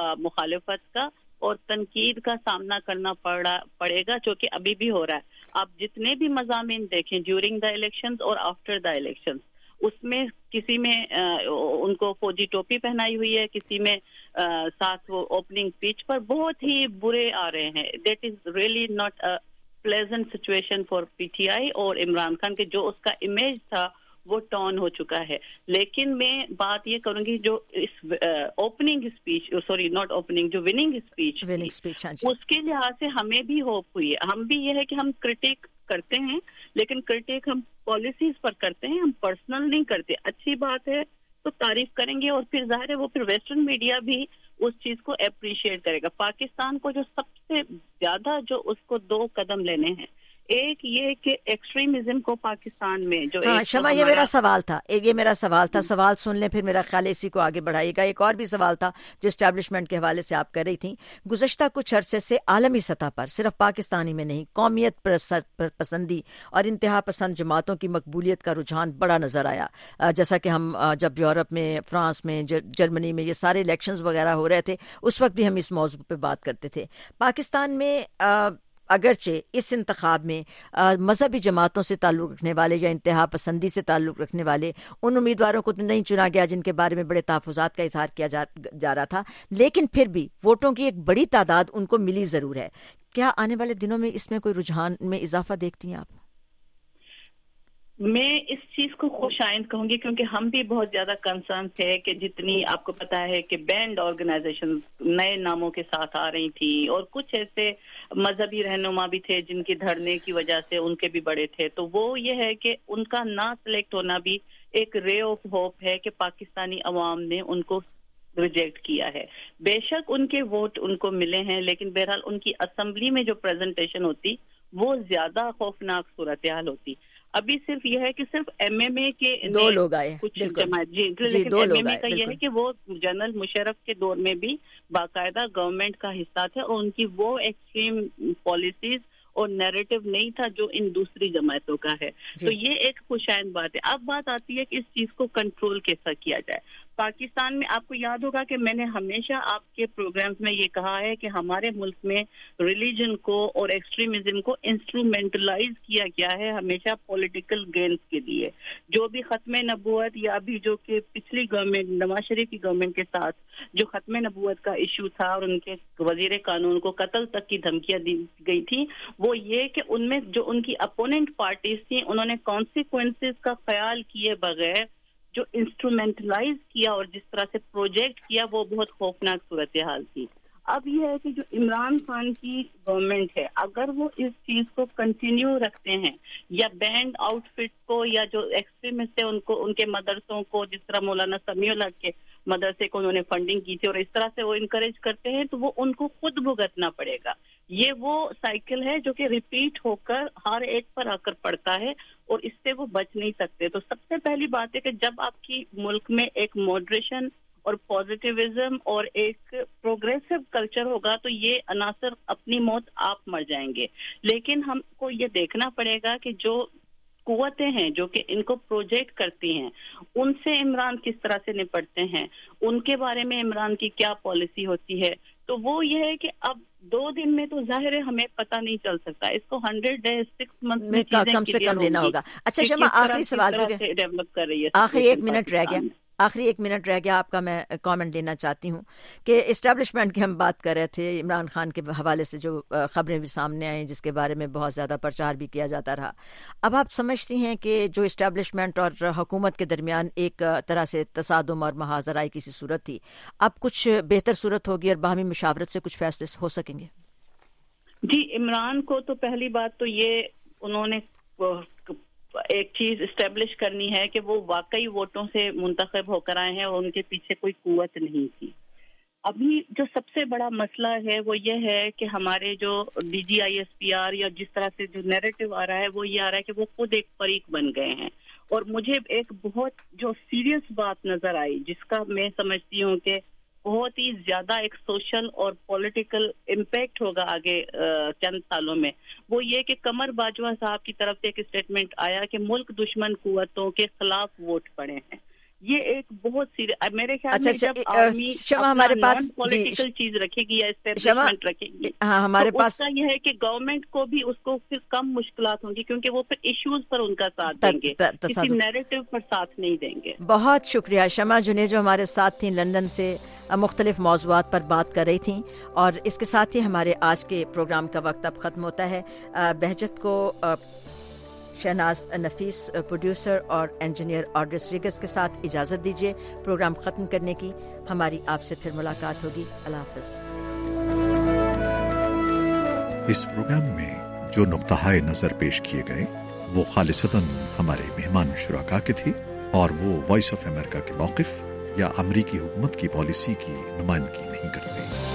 مخالفت کا اور تنقید کا سامنا کرنا پڑے گا, جو کہ ابھی بھی ہو رہا ہے. آپ جتنے بھی مضامین دیکھیں ڈیورنگ دا الیکشنز اور آفٹر دا الیکشنز, اس میں کسی میں ان کو فوجی ٹوپی پہنائی ہوئی ہے, کسی میں ساتھ وہ اوپننگ اسپیچ پر بہت ہی برے آ رہے ہیں. That is really not pleasant situation for PTI और इमरान खान के जो उसका इमेज था वो टर्न हो चुका है। लेकिन मैं बात ये करूंगी जो इस opening speech, sorry not opening, जो विनिंग स्पीच उसके लिहाज से हमें भी होप हुई है। हम भी ये है कि हम क्रिटिक करते हैं, लेकिन क्रिटिक हम पॉलिसीज पर करते हैं, हम पर्सनल नहीं करते। अच्छी बात है तो तारीफ करेंगे और फिर जाहिर है वो फिर वेस्टर्न मीडिया भी उस चीज को अप्रिशिएट करेगा। पाकिस्तान को जो सबसे ज्यादा जो उसको 2 कदम लेने हैं, एक ये कि एक्सट्रीमिज्म को पाकिस्तान में जो शमा, ये मेरा सवाल था, ये मेरा सवाल था, सवाल सुन लें फिर मेरा ख्याल इसी को आगे बढ़ाइएगा। एक और भी सवाल था जो एस्टैब्लिशमेंट के हवाले से आप कर रही थी। गुज़श्ता कुछ अरसे से आलमी सतह पर, सिर्फ पाकिस्तानी में नहीं, कौमियत पसंदी और इंतहा पसंद जमातों की मकबूलियत का रुझान बड़ा नजर आया। जैसा कि हम जब यूरोप में, फ्रांस में, जर्मनी में ये सारे इलेक्शंस वगैरह हो रहे थे, उस वक्त भी हम इस मौजू पर बात करते थे। पाकिस्तान में अगरचे इस इंतखाब में मजहबी जमातों से ताल्लुक़ रखने वाले या इंतहा पसंदी से ताल्लुक़ रखने वाले उन उम्मीदवारों को तो नहीं चुना गया जिनके बारे में बड़े तहफ़्फ़ुज़ात का इजहार किया जा रहा था, लेकिन फिर भी वोटों की एक बड़ी तादाद उनको मिली ज़रूर है। क्या आने वाले दिनों में इसमें कोई रुझान में इजाफा देखती हैं आप? मैं इस चीज को खुशाइंद कहूंगी क्योंकि हम भी बहुत ज्यादा कंसर्न थे कि जितनी आपको पता है कि बैंड ऑर्गेनाइजेशन नए नामों के साथ आ रही थी और कुछ ऐसे मजहबी रहनुमा भी थे जिनकी धरने की वजह से उनके भी बड़े थे, तो वो ये है कि उनका ना सिलेक्ट होना भी एक रे ऑफ होप है कि पाकिस्तानी अवाम ने उनको रिजेक्ट किया है। बेशक उनके वोट उनको मिले हैं, लेकिन बहरहाल उनकी असेंबली में जो प्रेजेंटेशन होती वो ज्यादा खौफनाक सूरत हाल होती। अभी सिर्फ यह है कि सिर्फ एमएमए के 2 लोग आए कुछ जमात लेकिन एमएमए का यह है कि वो जनरल मुशर्रफ के दौर में भी बाकायदा गवर्नमेंट का हिस्सा थे और उनकी वो एक्सट्रीम पॉलिसीज और नैरेटिव नहीं था जो इन दूसरी जमातों का है। तो ये एक खुशाइन बात है। अब बात आती है कि इस चीज को कंट्रोल कैसा किया जाए। पाकिस्तान में आपको याद होगा कि मैंने हमेशा आपके प्रोग्राम्स में ये कहा है कि हमारे मुल्क में रिलीजन को और एक्सट्रीमिज्म को इंस्ट्रूमेंटलाइज किया गया है हमेशा पॉलिटिकल गेन्स के लिए। जो भी खत्म नबूवत या अभी जो कि पिछली गवर्नमेंट नवाज शरीफ की गवर्नमेंट के साथ जो खत्म नबूवत का इशू था और उनके वजीर कानून को कत्ल तक की धमकियां दी गई थी, वो ये कि उनमें जो उनकी अपोनेंट पार्टीज थी उन्होंने कॉन्सिक्वेंसेस का ख्याल किए बगैर जो इंस्ट्रूमेंटलाइज किया और जिस तरह से प्रोजेक्ट किया वो बहुत खौफनाक सूरत हाल थी। अब यह है कि जो इमरान खान की गवर्नमेंट है, अगर वो इस चीज को कंटिन्यू रखते हैं या बैंड आउटफिट को या जो एक्सट्रीमिस्ट है उनको, उनके मदरसों को, जिस तरह मौलाना समीउल हक के मदरसे को उन्होंने फंडिंग की थी और इस तरह से वो इनकरेज करते हैं, तो वो उनको खुद भुगतना पड़ेगा। ये वो साइकिल है जो कि रिपीट होकर हर एक पर आकर पड़ता है और इससे वो बच नहीं सकते। तो सबसे पहली बात है कि जब आपकी मुल्क में एक मॉडरेशन और पॉजिटिविज्म और एक प्रोग्रेसिव कल्चर होगा तो ये अनासर अपनी मौत आप मर जाएंगे। लेकिन हमको ये देखना पड़ेगा कि जो कुव्वतें हैं जो कि इनको प्रोजेक्ट करती हैं उनसे इमरान किस तरह से निपटते हैं, उनके बारे में इमरान की क्या पॉलिसी होती है। तो वो ये है कि अब 2 दिन में तो जाहिर है हमें पता नहीं चल सकता, इसको 100 डेज 6 मंथ में कम से कम लेना होगा। अच्छा शमा, आखिरी सवाल डेवलप कर रही है, आखिरी 1 मिनट रह गया, आखिरी 1 मिनट रह गया आपका, मैं कमेंट लेना चाहती हूँ कि इस्टेब्लिशमेंट की हम बात कर रहे थे, इमरान खान के हवाले से जो खबरें भी सामने आई जिसके बारे में बहुत ज़्यादा प्रचार भी किया जाता रहा। अब आप समझती हैं कि जो इस्टेब्लिशमेंट और हुकूमत के दरमियान एक तरह से तसादुम और महाजराई की सी सूरत थी, अब कुछ बेहतर सूरत होगी और बाहमी मुशावरत से कुछ फैसले हो सकेंगे? जी, इमरान को तो पहली बात तो ये उन्होंने एक चीज इस्टेब्लिश करनी है कि वो वाकई वोटों से मुंतखब होकर आए हैं और उनके पीछे कोई कुव्वत नहीं थी। अभी जो सबसे बड़ा मसला है वो ये है कि हमारे जो DGISPR या जिस तरह से जो नैरेटिव आ रहा है वो ये आ रहा है कि वो खुद एक फरीक बन गए हैं। और मुझे एक बहुत जो सीरियस बात नजर आई जिसका मैं समझती हूँ कि बहुत ही ज्यादा एक सोशल और पॉलिटिकल इम्पैक्ट होगा आगे चंद सालों में, वो ये कि कमर बाजवा साहब की तरफ से एक स्टेटमेंट आया कि मुल्क दुश्मन कुव्वतों के खिलाफ वोट पड़े हैं। یہ ایک بہت سیریس میرے خیال میں جب آرمی ہمارے پاس پولیٹیکل چیز رکھے گی یا اسٹیبلشمنٹ رکھے گی ہمارے پاس کا یہ ہے کہ گورنمنٹ کو بھی اس کو پھر کم مشکلات ہوں گی کیونکہ وہ پھر ایشوز پر ان کا ساتھ دیں گے, کسی نیریٹو پر ساتھ نہیں دیں گے. بہت شکریہ شمع جنید جو ہمارے ساتھ تھیں لندن سے, مختلف موضوعات پر بات کر رہی تھیں. اور اس کے ساتھ ہی ہمارے آج کے پروگرام کا وقت اب ختم ہوتا ہے. بہجت کو شہناز نفیس پروڈیوسر اور انجینئر آڈریس ریگس کے ساتھ اجازت دیجیے پروگرام ختم کرنے کی. ہماری آپ سے پھر ملاقات ہوگی. اللہ حافظ. اس پروگرام میں جو نقطۂ نظر پیش کیے گئے وہ خالصتاً ہمارے مہمان شرکاء کے تھے اور وہ وائس آف امریکہ کے موقف یا امریکی حکومت کی پالیسی کی نمائندگی نہیں کرتے.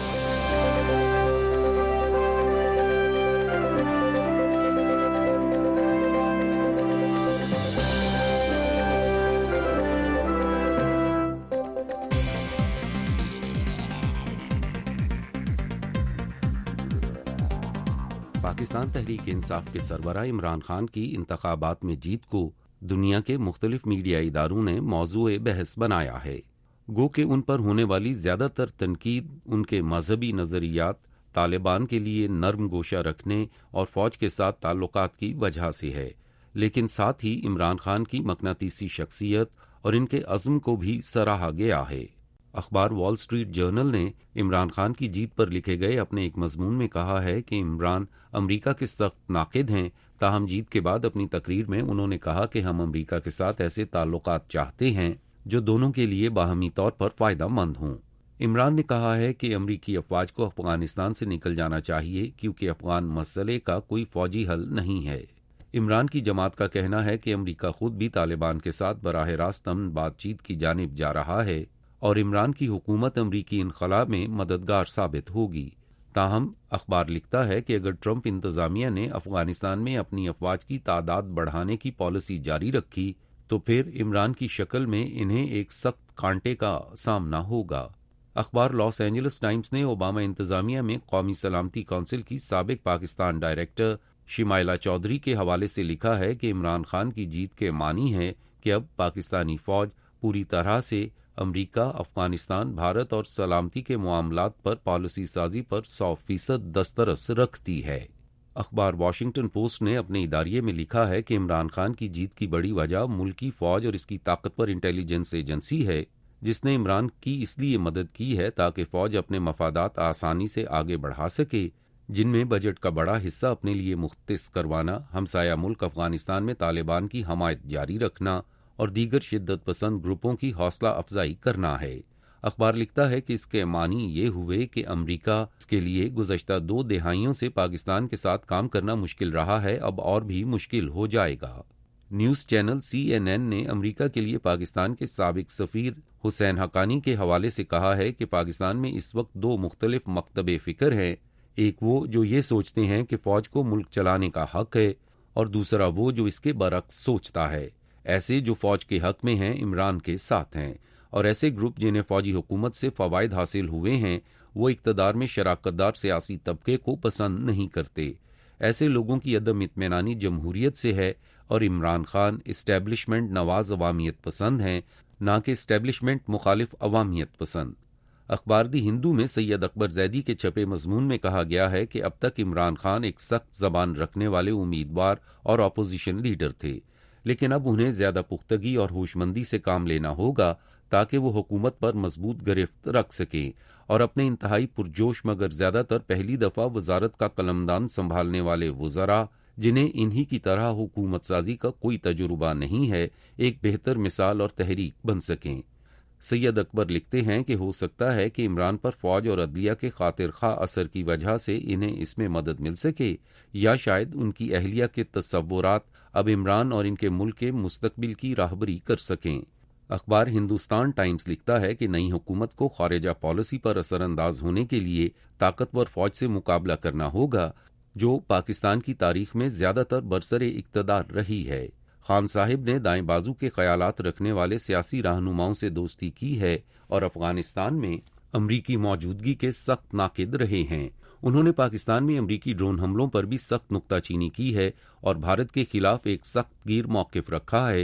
پاکستان تحریک انصاف کے سربراہ عمران خان کی انتخابات میں جیت کو دنیا کے مختلف میڈیا اداروں نے موضوع بحث بنایا ہے. گو کہ ان پر ہونے والی زیادہ تر تنقید ان کے مذہبی نظریات, طالبان کے لیے نرم گوشہ رکھنے اور فوج کے ساتھ تعلقات کی وجہ سے ہے, لیکن ساتھ ہی عمران خان کی مقناطیسی شخصیت اور ان کے عزم کو بھی سراہا گیا ہے. اخبار وال اسٹریٹ جرنل نے عمران خان کی جیت پر لکھے گئے اپنے ایک مضمون میں کہا ہے کہ عمران امریکہ کے سخت ناقد ہیں, تاہم جیت کے بعد اپنی تقریر میں انہوں نے کہا کہ ہم امریکہ کے ساتھ ایسے تعلقات چاہتے ہیں جو دونوں کے لیے باہمی طور پر فائدہ مند ہوں. عمران نے کہا ہے کہ امریکی افواج کو افغانستان سے نکل جانا چاہیے کیونکہ افغان مسئلے کا کوئی فوجی حل نہیں ہے. عمران کی جماعت کا کہنا ہے کہ امریکہ خود بھی طالبان کے ساتھ براہ راست امن بات چیت کی جانب جا رہا ہے اور عمران کی حکومت امریکی انخلا میں مددگار ثابت ہوگی. تاہم اخبار لکھتا ہے کہ اگر ٹرمپ انتظامیہ نے افغانستان میں اپنی افواج کی تعداد بڑھانے کی پالیسی جاری رکھی تو پھر عمران کی شکل میں انہیں ایک سخت کانٹے کا سامنا ہوگا. اخبار لاس اینجلس ٹائمز نے اوباما انتظامیہ میں قومی سلامتی کونسل کی سابق پاکستان ڈائریکٹر شمائلہ چودھری کے حوالے سے لکھا ہے کہ عمران خان کی جیت کے معنی ہے کہ اب پاکستانی فوج پوری طرح سے امریکہ، افغانستان، بھارت اور سلامتی کے معاملات پر پالیسی سازی پر 100% دسترس رکھتی ہے. اخبار واشنگٹن پوسٹ نے اپنے اداریے میں لکھا ہے کہ عمران خان کی جیت کی بڑی وجہ ملکی فوج اور اس کی طاقتور انٹیلیجنس ایجنسی ہے جس نے عمران کی اس لیے مدد کی ہے تاکہ فوج اپنے مفادات آسانی سے آگے بڑھا سکے، جن میں بجٹ کا بڑا حصہ اپنے لیے مختص کروانا، ہمسایہ ملک افغانستان میں طالبان کی حمایت جاری رکھنا اور دیگر شدت پسند گروپوں کی حوصلہ افزائی کرنا ہے. اخبار لکھتا ہے کہ اس کے معنی یہ ہوئے کہ امریکہ اس کے لیے گزشتہ 2 دہائیوں سے پاکستان کے ساتھ کام کرنا مشکل رہا ہے، اب اور بھی مشکل ہو جائے گا. نیوز چینل CNN نے امریکہ کے لیے پاکستان کے سابق سفیر حسین حقانی کے حوالے سے کہا ہے کہ پاکستان میں اس وقت 2 مختلف مکتب فکر ہیں، ایک وہ جو یہ سوچتے ہیں کہ فوج کو ملک چلانے کا حق ہے اور دوسرا وہ جو اس کے برعکس سوچتا ہے. ایسے جو فوج کے حق میں ہیں عمران کے ساتھ ہیں اور ایسے گروپ جنہیں فوجی حکومت سے فوائد حاصل ہوئے ہیں وہ اقتدار میں شراکت دار سیاسی طبقے کو پسند نہیں کرتے. ایسے لوگوں کی عدم اطمینانی جمہوریت سے ہے اور عمران خان اسٹیبلشمنٹ نواز عوامیت پسند ہیں، نہ کہ اسٹیبلشمنٹ مخالف عوامیت پسند. اخبار دی ہندو میں سید اکبر زیدی کے چھپے مضمون میں کہا گیا ہے کہ اب تک عمران خان ایک سخت زبان رکھنے والے امیدوار اور اپوزیشن لیڈر تھے، لیکن اب انہیں زیادہ پختگی اور ہوش مندی سے کام لینا ہوگا تاکہ وہ حکومت پر مضبوط گرفت رکھ سکیں اور اپنے انتہائی پرجوش مگر زیادہ تر پہلی دفعہ وزارت کا قلمدان سنبھالنے والے وزراء جنہیں انہی کی طرح حکومت سازی کا کوئی تجربہ نہیں ہے ایک بہتر مثال اور تحریک بن سکیں. سید اکبر لکھتے ہیں کہ ہو سکتا ہے کہ عمران پر فوج اور عدلیہ کے خاطر خواہ اثر کی وجہ سے انہیں اس میں مدد مل سکے، یا شاید ان کی اہلیہ کے تصورات اب عمران اور ان کے ملک کے مستقبل کی راہبری کر سکیں. اخبار ہندوستان ٹائمز لکھتا ہے کہ نئی حکومت کو خارجہ پالیسی پر اثر انداز ہونے کے لیے طاقتور فوج سے مقابلہ کرنا ہوگا جو پاکستان کی تاریخ میں زیادہ تر برسر اقتدار رہی ہے. خان صاحب نے دائیں بازو کے خیالات رکھنے والے سیاسی رہنماؤں سے دوستی کی ہے اور افغانستان میں امریکی موجودگی کے سخت ناقد رہے ہیں. انہوں نے پاکستان میں امریکی ڈرون حملوں پر بھی سخت نکتہ چینی کی ہے اور بھارت کے خلاف ایک سخت گیر موقف رکھا ہے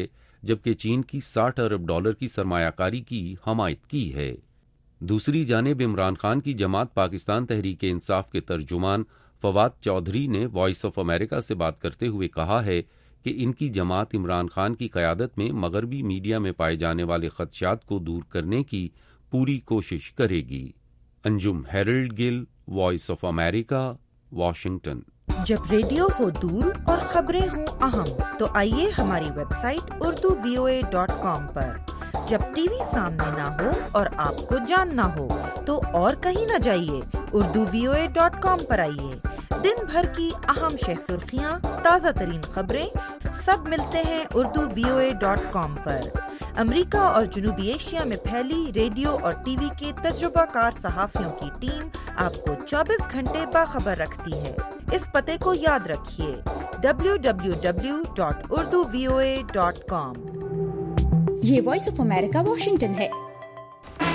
جبکہ چین کی $60 ارب کی سرمایہ کاری کی حمایت کی ہے۔ دوسری جانب عمران خان کی جماعت پاکستان تحریک انصاف کے ترجمان فواد چودھری نے وائس آف امریکہ سے بات کرتے ہوئے کہا ہے کہ ان کی جماعت عمران خان کی قیادت میں مغربی میڈیا میں پائے جانے والے خدشات کو دور کرنے کی پوری کوشش کرے گی۔ Anjum Harold Gill, Voice of America, Washington. جب ریڈیو ہو دور اور خبریں ہوں اہم تو آئیے ہماری ویب سائٹ urduvoa.com پر۔ جب ٹی وی سامنے نہ ہو اور آپ کو جاننا ہو تو اور کہیں نہ جائیے، urduvoa.com پر آئیے۔ دن بھر کی اہم سرخیاں، تازہ ترین خبریں سب ملتے ہیں urduvoa.com پر۔ امریکہ اور جنوبی ایشیا میں پھیلی ریڈیو اور ٹی وی کے تجربہ کار صحافیوں کی ٹیم آپ کو 24 گھنٹے باخبر رکھتی ہے۔ اس پتے کو یاد رکھیے www.urduvoa.com۔ یہ وائس آف امریکہ واشنگٹن ہے۔